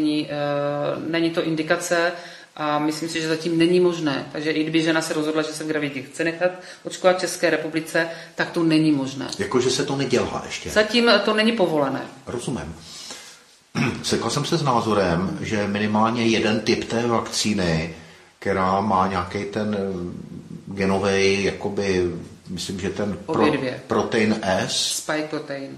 není to indikace a myslím si, že zatím není možné. Takže i kdyby žena se rozhodla, že se v gravidě chce nechat očkovat v České republice, tak to není možné. Jakože se to nedělá ještě? Zatím to není povolené. Rozumím. Setkal jsem se s názorem, že minimálně jeden typ té vakcíny, která má nějaký ten genový, jakoby, myslím, že ten protein S. Spike protein.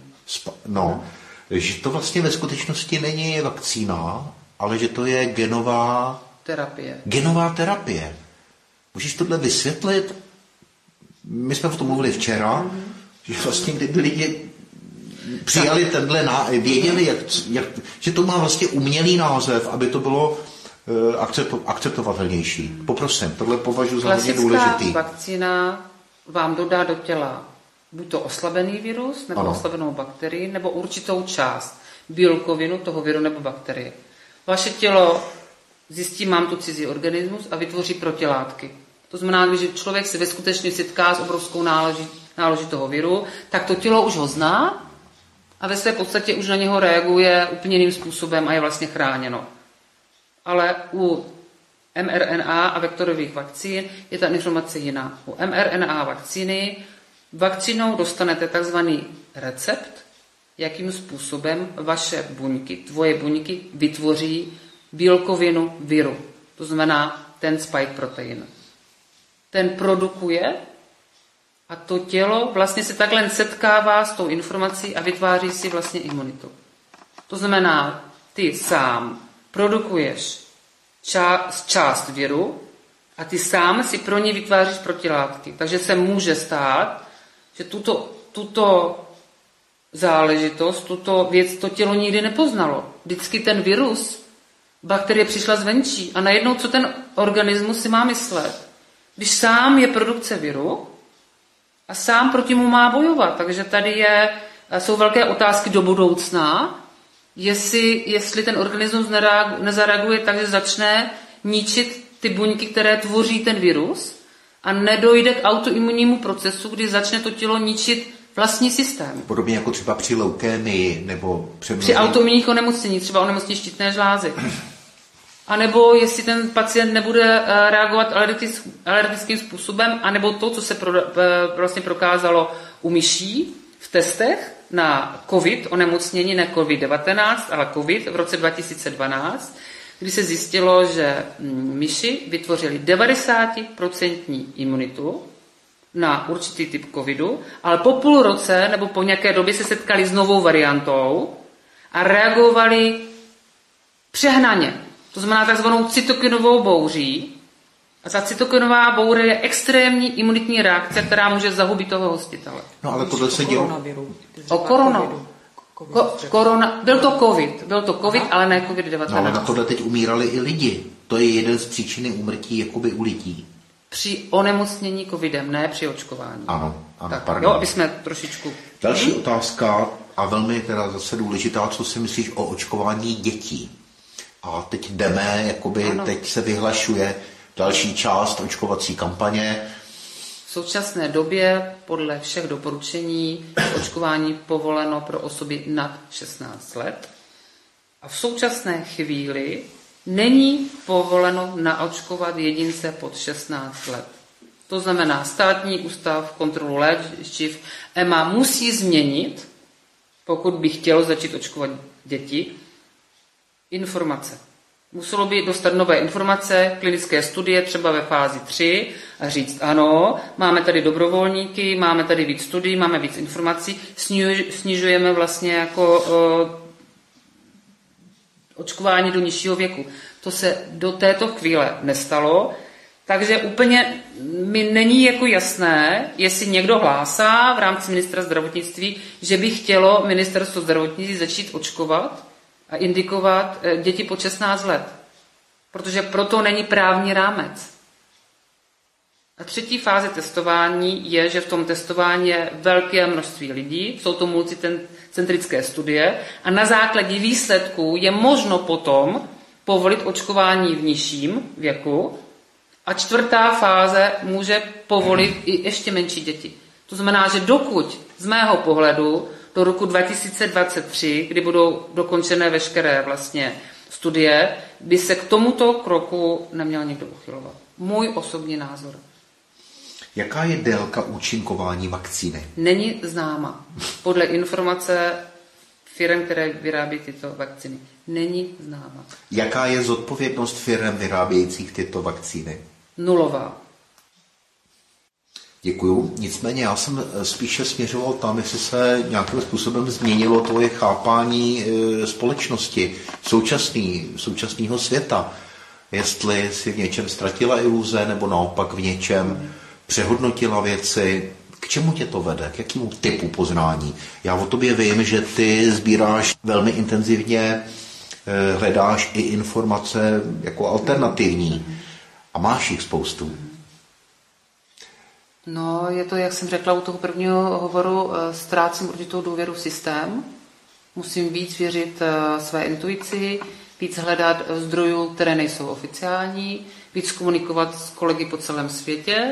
Že to vlastně ve skutečnosti není vakcína, ale že to je genová terapie. Genová terapie. Můžeš tohle vysvětlit? My jsme o tom mluvili včera, že vlastně kdyby lidi přijali tenhle, věděli, že to má vlastně umělý název, aby to bylo akceptovatelnější. Poprosím, tohle považuji za hodně důležitý. Klasická vakcína vám dodá do těla buď to oslabený virus, nebo oslabenou bakterii, nebo určitou část bílkovinu toho viru nebo bakterie. Vaše tělo zjistí, mám tu cizí organismus a vytvoří protilátky. To znamená, že člověk se ve skutečnosti setká s obrovskou náloží toho viru, tak to tělo už ho zná a ve své podstatě už na něho reaguje úplně jiným způsobem a je vlastně chráněno. Ale u mRNA a vektorových vakcín je ta informace jiná. U mRNA vakcínou dostanete takzvaný recept, jakým způsobem vaše buňky, tvoje buňky vytvoří bílkovinu viru. To znamená ten spike protein. Ten produkuje A to tělo vlastně se takhle setkává s tou informací a vytváří si vlastně imunitu. To znamená, ty sám produkuješ část viru a ty sám si pro ní vytváříš protilátky. Takže se může stát, že tuto záležitost, tuto věc to tělo nikdy nepoznalo. Vždycky ten virus, bakterie přišla zvenčí a najednou co ten organismus si má myslet? Když sám je produkce viru a sám proti mu má bojovat. Takže tady jsou velké otázky do budoucna, jestli ten organismus nezareaguje tak, že začne ničit ty buňky, které tvoří ten virus a nedojde k autoimunnímu procesu, kdy začne to tělo ničit vlastní systém. Podobně jako třeba při leukémii nebo při autoimunních onemocnění, třeba onemocnění štítné žlázy. A nebo jestli ten pacient nebude reagovat alergickým způsobem, anebo to, co se vlastně prokázalo u myší v testech na COVID, onemocnění, ne COVID-19, ale COVID v roce 2012, kdy se zjistilo, že myši vytvořili 90% imunitu na určitý typ covidu, ale po půl roce nebo po nějaké době se setkali s novou variantou a reagovali přehnaně. To znamená takzvanou cytokinovou bouří. A ta cytokinová bouře je extrémní imunitní reakce, která může zahubit toho hostitele. No ale tohle se dělo. O korona. Byl to covid, ale ne COVID-19. No ale na tohle teď umírali i lidi. To je jeden z příčiny úmrtí jakoby u lidí. Při onemocnění covidem, ne při očkování. Ano, tak, pardon. Jo, aby jsme trošičku... Další otázka, a velmi teda zase důležitá, co si myslíš o očkování dětí? A teď jdeme, teď se vyhlašuje další část očkovací kampaně. V současné době podle všech doporučení je očkování povoleno pro osoby nad 16 let. A v současné chvíli není povoleno naočkovat jedince pod 16 let. To znamená, Státní ústav kontrolu léčiv EMA musí změnit, pokud by chtěl začít očkovat děti, informace. Muselo by dostat nové informace, klinické studie třeba ve fázi 3 a říct ano, máme tady dobrovolníky, máme tady víc studií, máme víc informací, snižujeme vlastně jako očkování do nižšího věku. To se do této chvíle nestalo, takže úplně mi není jako jasné, jestli někdo hlásá v rámci ministra zdravotnictví, že by chtělo ministerstvo zdravotnictví začít očkovat a indikovat děti pod 16 let. Protože proto není právní rámec. A třetí fáze testování je, že v tom testování je velké množství lidí, jsou to multicentrické studie a na základě výsledků je možno potom povolit očkování v nižším věku a čtvrtá fáze může povolit i ještě menší děti. To znamená, že dokud z mého pohledu do roku 2023, kdy budou dokončené veškeré vlastně studie, by se k tomuto kroku neměl někdo uchylovat. Můj osobní názor. Jaká je délka účinkování vakcíny? Není známa. Podle informace firem, které vyrábí tyto vakcíny. Není známa. Jaká je zodpovědnost firem vyrábějících tyto vakcíny? Nulová. Děkuju. Nicméně já jsem spíše směřoval tam, jestli se nějakým způsobem změnilo tvoje chápání společnosti, současného světa. Jestli si v něčem ztratila iluze, nebo naopak v něčem přehodnotila věci. K čemu tě to vede? K jakému typu poznání? Já o tobě vím, že ty sbíráš velmi intenzivně, hledáš i informace jako alternativní a máš jich spoustu. No, je to, jak jsem řekla u toho prvního hovoru, ztrácím určitou důvěru v systém. Musím víc věřit své intuici, víc hledat zdrojů, které nejsou oficiální, víc komunikovat s kolegy po celém světě.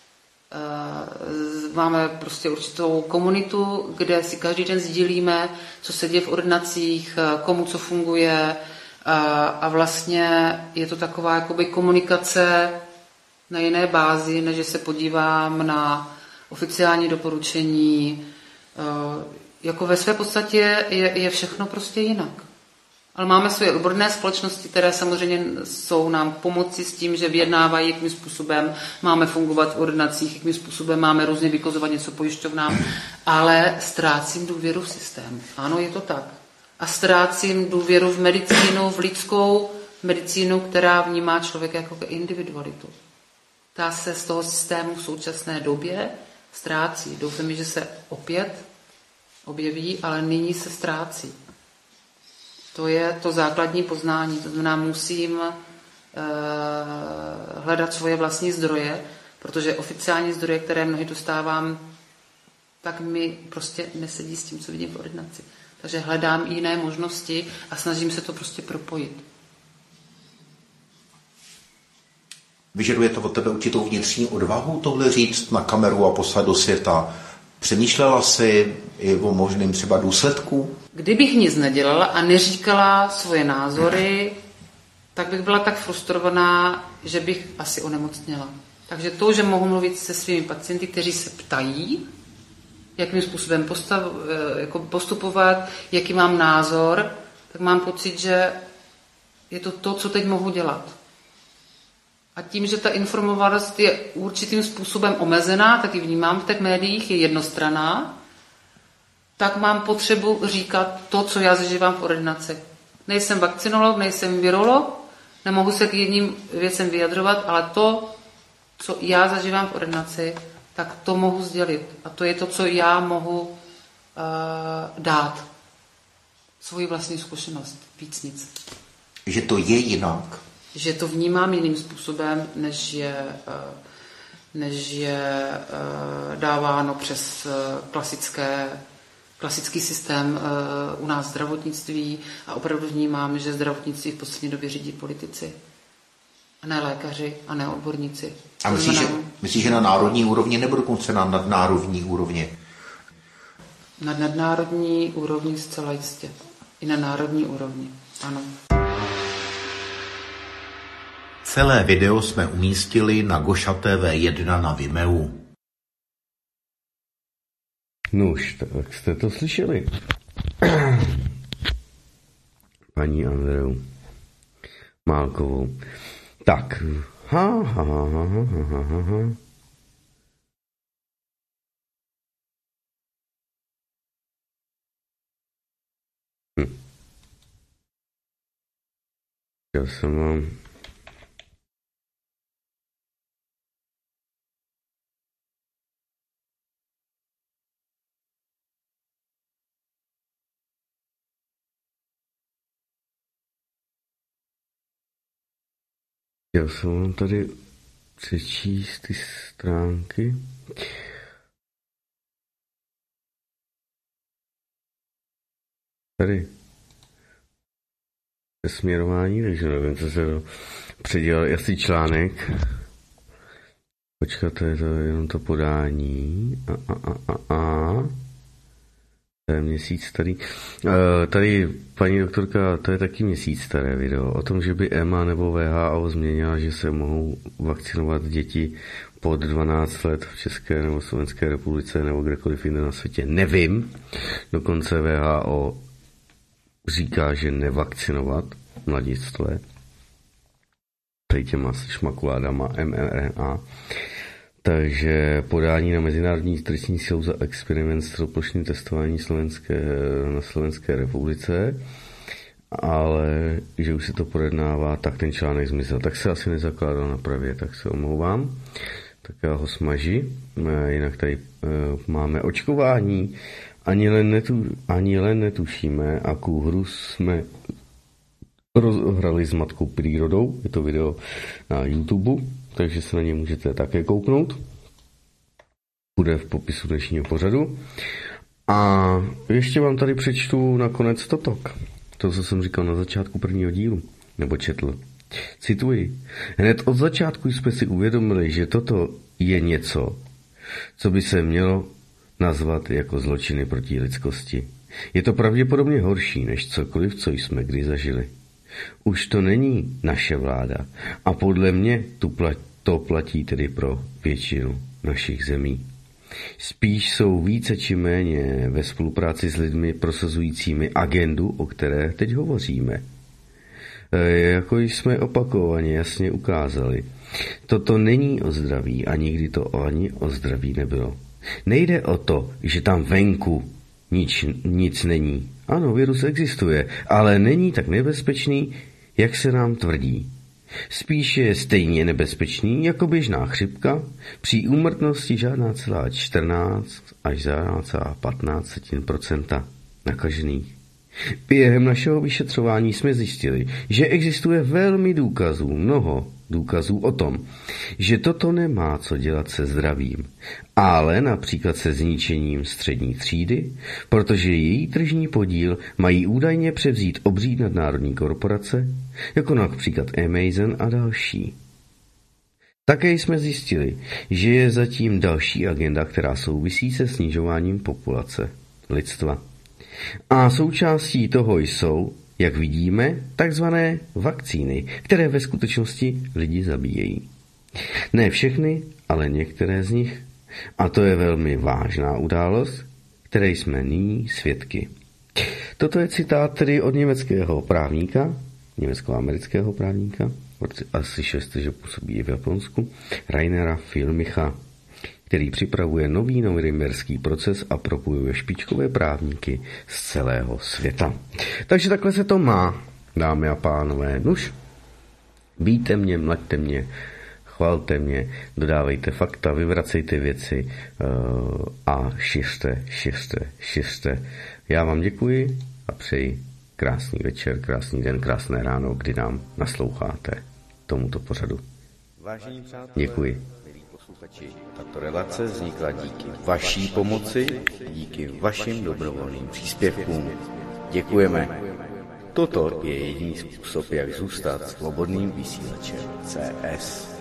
Máme prostě určitou komunitu, kde si každý den sdílíme, co se děje v ordinacích, komu co funguje a vlastně je to taková jakoby komunikace na jiné bázi, než že se podívám na oficiální doporučení. Jako ve své podstatě je všechno prostě jinak. Ale máme svoje odborné společnosti, které samozřejmě jsou nám pomoci s tím, že vyjednávají, jakým způsobem máme fungovat v ordinacích, jakým způsobem máme různě vykazovat něco pojišťovnám, ale ztrácím důvěru v systém. Ano, je to tak. A ztrácím důvěru v medicínu, v lidskou medicínu, která vnímá člověka jako individualitu. Ta se z toho systému v současné době ztrácí. Doufám, že se opět objeví, ale nyní se ztrácí. To je to základní poznání. To znamená, musím hledat svoje vlastní zdroje, protože oficiální zdroje, které mnohy dostávám, tak mi prostě nesedí s tím, co vidím v ordinaci. Takže hledám jiné možnosti a snažím se to prostě propojit. Vyžaduje to od tebe určitou vnitřní odvahu tohle říct na kameru a poslat do světa? Přemýšlela jsi i o možným třeba důsledku? Kdybych nic nedělala a neříkala svoje názory, tak bych byla tak frustrovaná, že bych asi onemocněla. Takže to, že mohu mluvit se svými pacienty, kteří se ptají, jakým způsobem postupovat, jaký mám názor, tak mám pocit, že je to, co teď mohu dělat. A tím, že ta informovanost je určitým způsobem omezená, tak ji vnímám v těch médiích, je jednostranná, tak mám potřebu říkat to, co já zažívám v ordinaci. Nejsem vakcinolog, nejsem virolog, nemohu se k jedním věcem vyjadřovat, ale to, co já zažívám v ordinaci, tak to mohu sdělit. A to je to, co já mohu dát. Svoji vlastní zkušenost. Víc nic. Že to je jinak. Že to vnímám jiným způsobem, než je dáváno přes klasický systém u nás zdravotnictví a opravdu vnímám, že zdravotnictví v poslední době řídí politici. A ne lékaři a ne odborníci. A myslíš, že na národní úrovni nebo dokonce na nadnárodní úrovni? Na nadnárodní úrovni zcela jistě. I na národní úrovni, ano. Celé video jsme umístili na Goša TV1 na Vimeu. Nuž, tak jste to slyšeli. Paní Andreu Málkovou. Tak. Já jsem vám tady přečíst ty stránky. Tady směrování, takže nevím, co se to předělal. Asi článek. Počkat, to je to jenom to podání. To je měsíc starý. Tady paní doktorka, to je taky měsíc staré video o tom, že by EMA nebo WHO změnila, že se mohou vakcinovat děti pod 12 let v České nebo Slovenské republice nebo kdekoliv jinde na světě. Nevím. Dokonce WHO říká, že nevakcinovat mladistvé tady těma šmakuládama mRNA. Takže podání na Mezinárodní trestní sílu za experiment s celoplošným testování na Slovenské republice, ale že už se to projednává, tak ten článek zmizel. Tak se asi nezakládal na pravě, tak se omlouvám. Tak já ho smaží. Jinak tady máme očkování. Ani len netušíme, akou hru jsme rozhrali s matkou přírodou. Je to video na YouTube, takže se na ně můžete také kouknout. Bude v popisu dnešního pořadu. A ještě vám tady přečtu nakonec totok. To, co jsem říkal na začátku prvního dílu, nebo četl. Cituji. Hned od začátku jsme si uvědomili, že toto je něco, co by se mělo nazvat jako zločiny proti lidskosti. Je to pravděpodobně horší než cokoliv, co jsme kdy zažili. Už to není naše vláda a podle mě to platí tedy pro většinu našich zemí. Spíš jsou více či méně ve spolupráci s lidmi prosazujícími agendu, o které teď hovoříme. Jako jsme opakovaně jasně ukázali, toto není o zdraví a nikdy to ani o zdraví nebylo. Nejde o to, že tam venku nic není. Ano, virus existuje, ale není tak nebezpečný, jak se nám tvrdí. Spíš je stejně nebezpečný jako běžná chřipka, při úmrtnosti žádná celá 14 až žádná celá 15% nakažených. Během našeho vyšetřování jsme zjistili, že existuje mnoho důkazů o tom, že toto nemá co dělat se zdravím, ale například se zničením střední třídy, protože její tržní podíl mají údajně převzít obří nadnárodní korporace, jako například Amazon a další. Také jsme zjistili, že je zatím další agenda, která souvisí se snižováním populace lidstva. A součástí toho jsou, jak vidíme, takzvané vakcíny, které ve skutečnosti lidi zabíjejí. Ne všechny, ale některé z nich. A to je velmi vážná událost, které jsme nyní svědky. Toto je citát tedy od německého právníka, německo-amerického právníka, asi 6, že působí i v Japonsku, Rainera Filmicha, který připravuje nový norimberský proces a propojuje špičkové právníky z celého světa. Takže takhle se to má, dámy a pánové. Nuž, bijte mě, mlaďte mě, chvalte mě, dodávejte fakta, vyvracejte věci a šiřte. Já vám děkuji a přeji krásný večer, krásný den, krásné ráno, kdy nám nasloucháte tomuto pořadu. Vážení přátelé, děkuji. Tato relace vznikla díky vaší pomoci, díky vašim dobrovolným příspěvkům. Děkujeme. Toto je jediný způsob, jak zůstat svobodným vysílačem CS.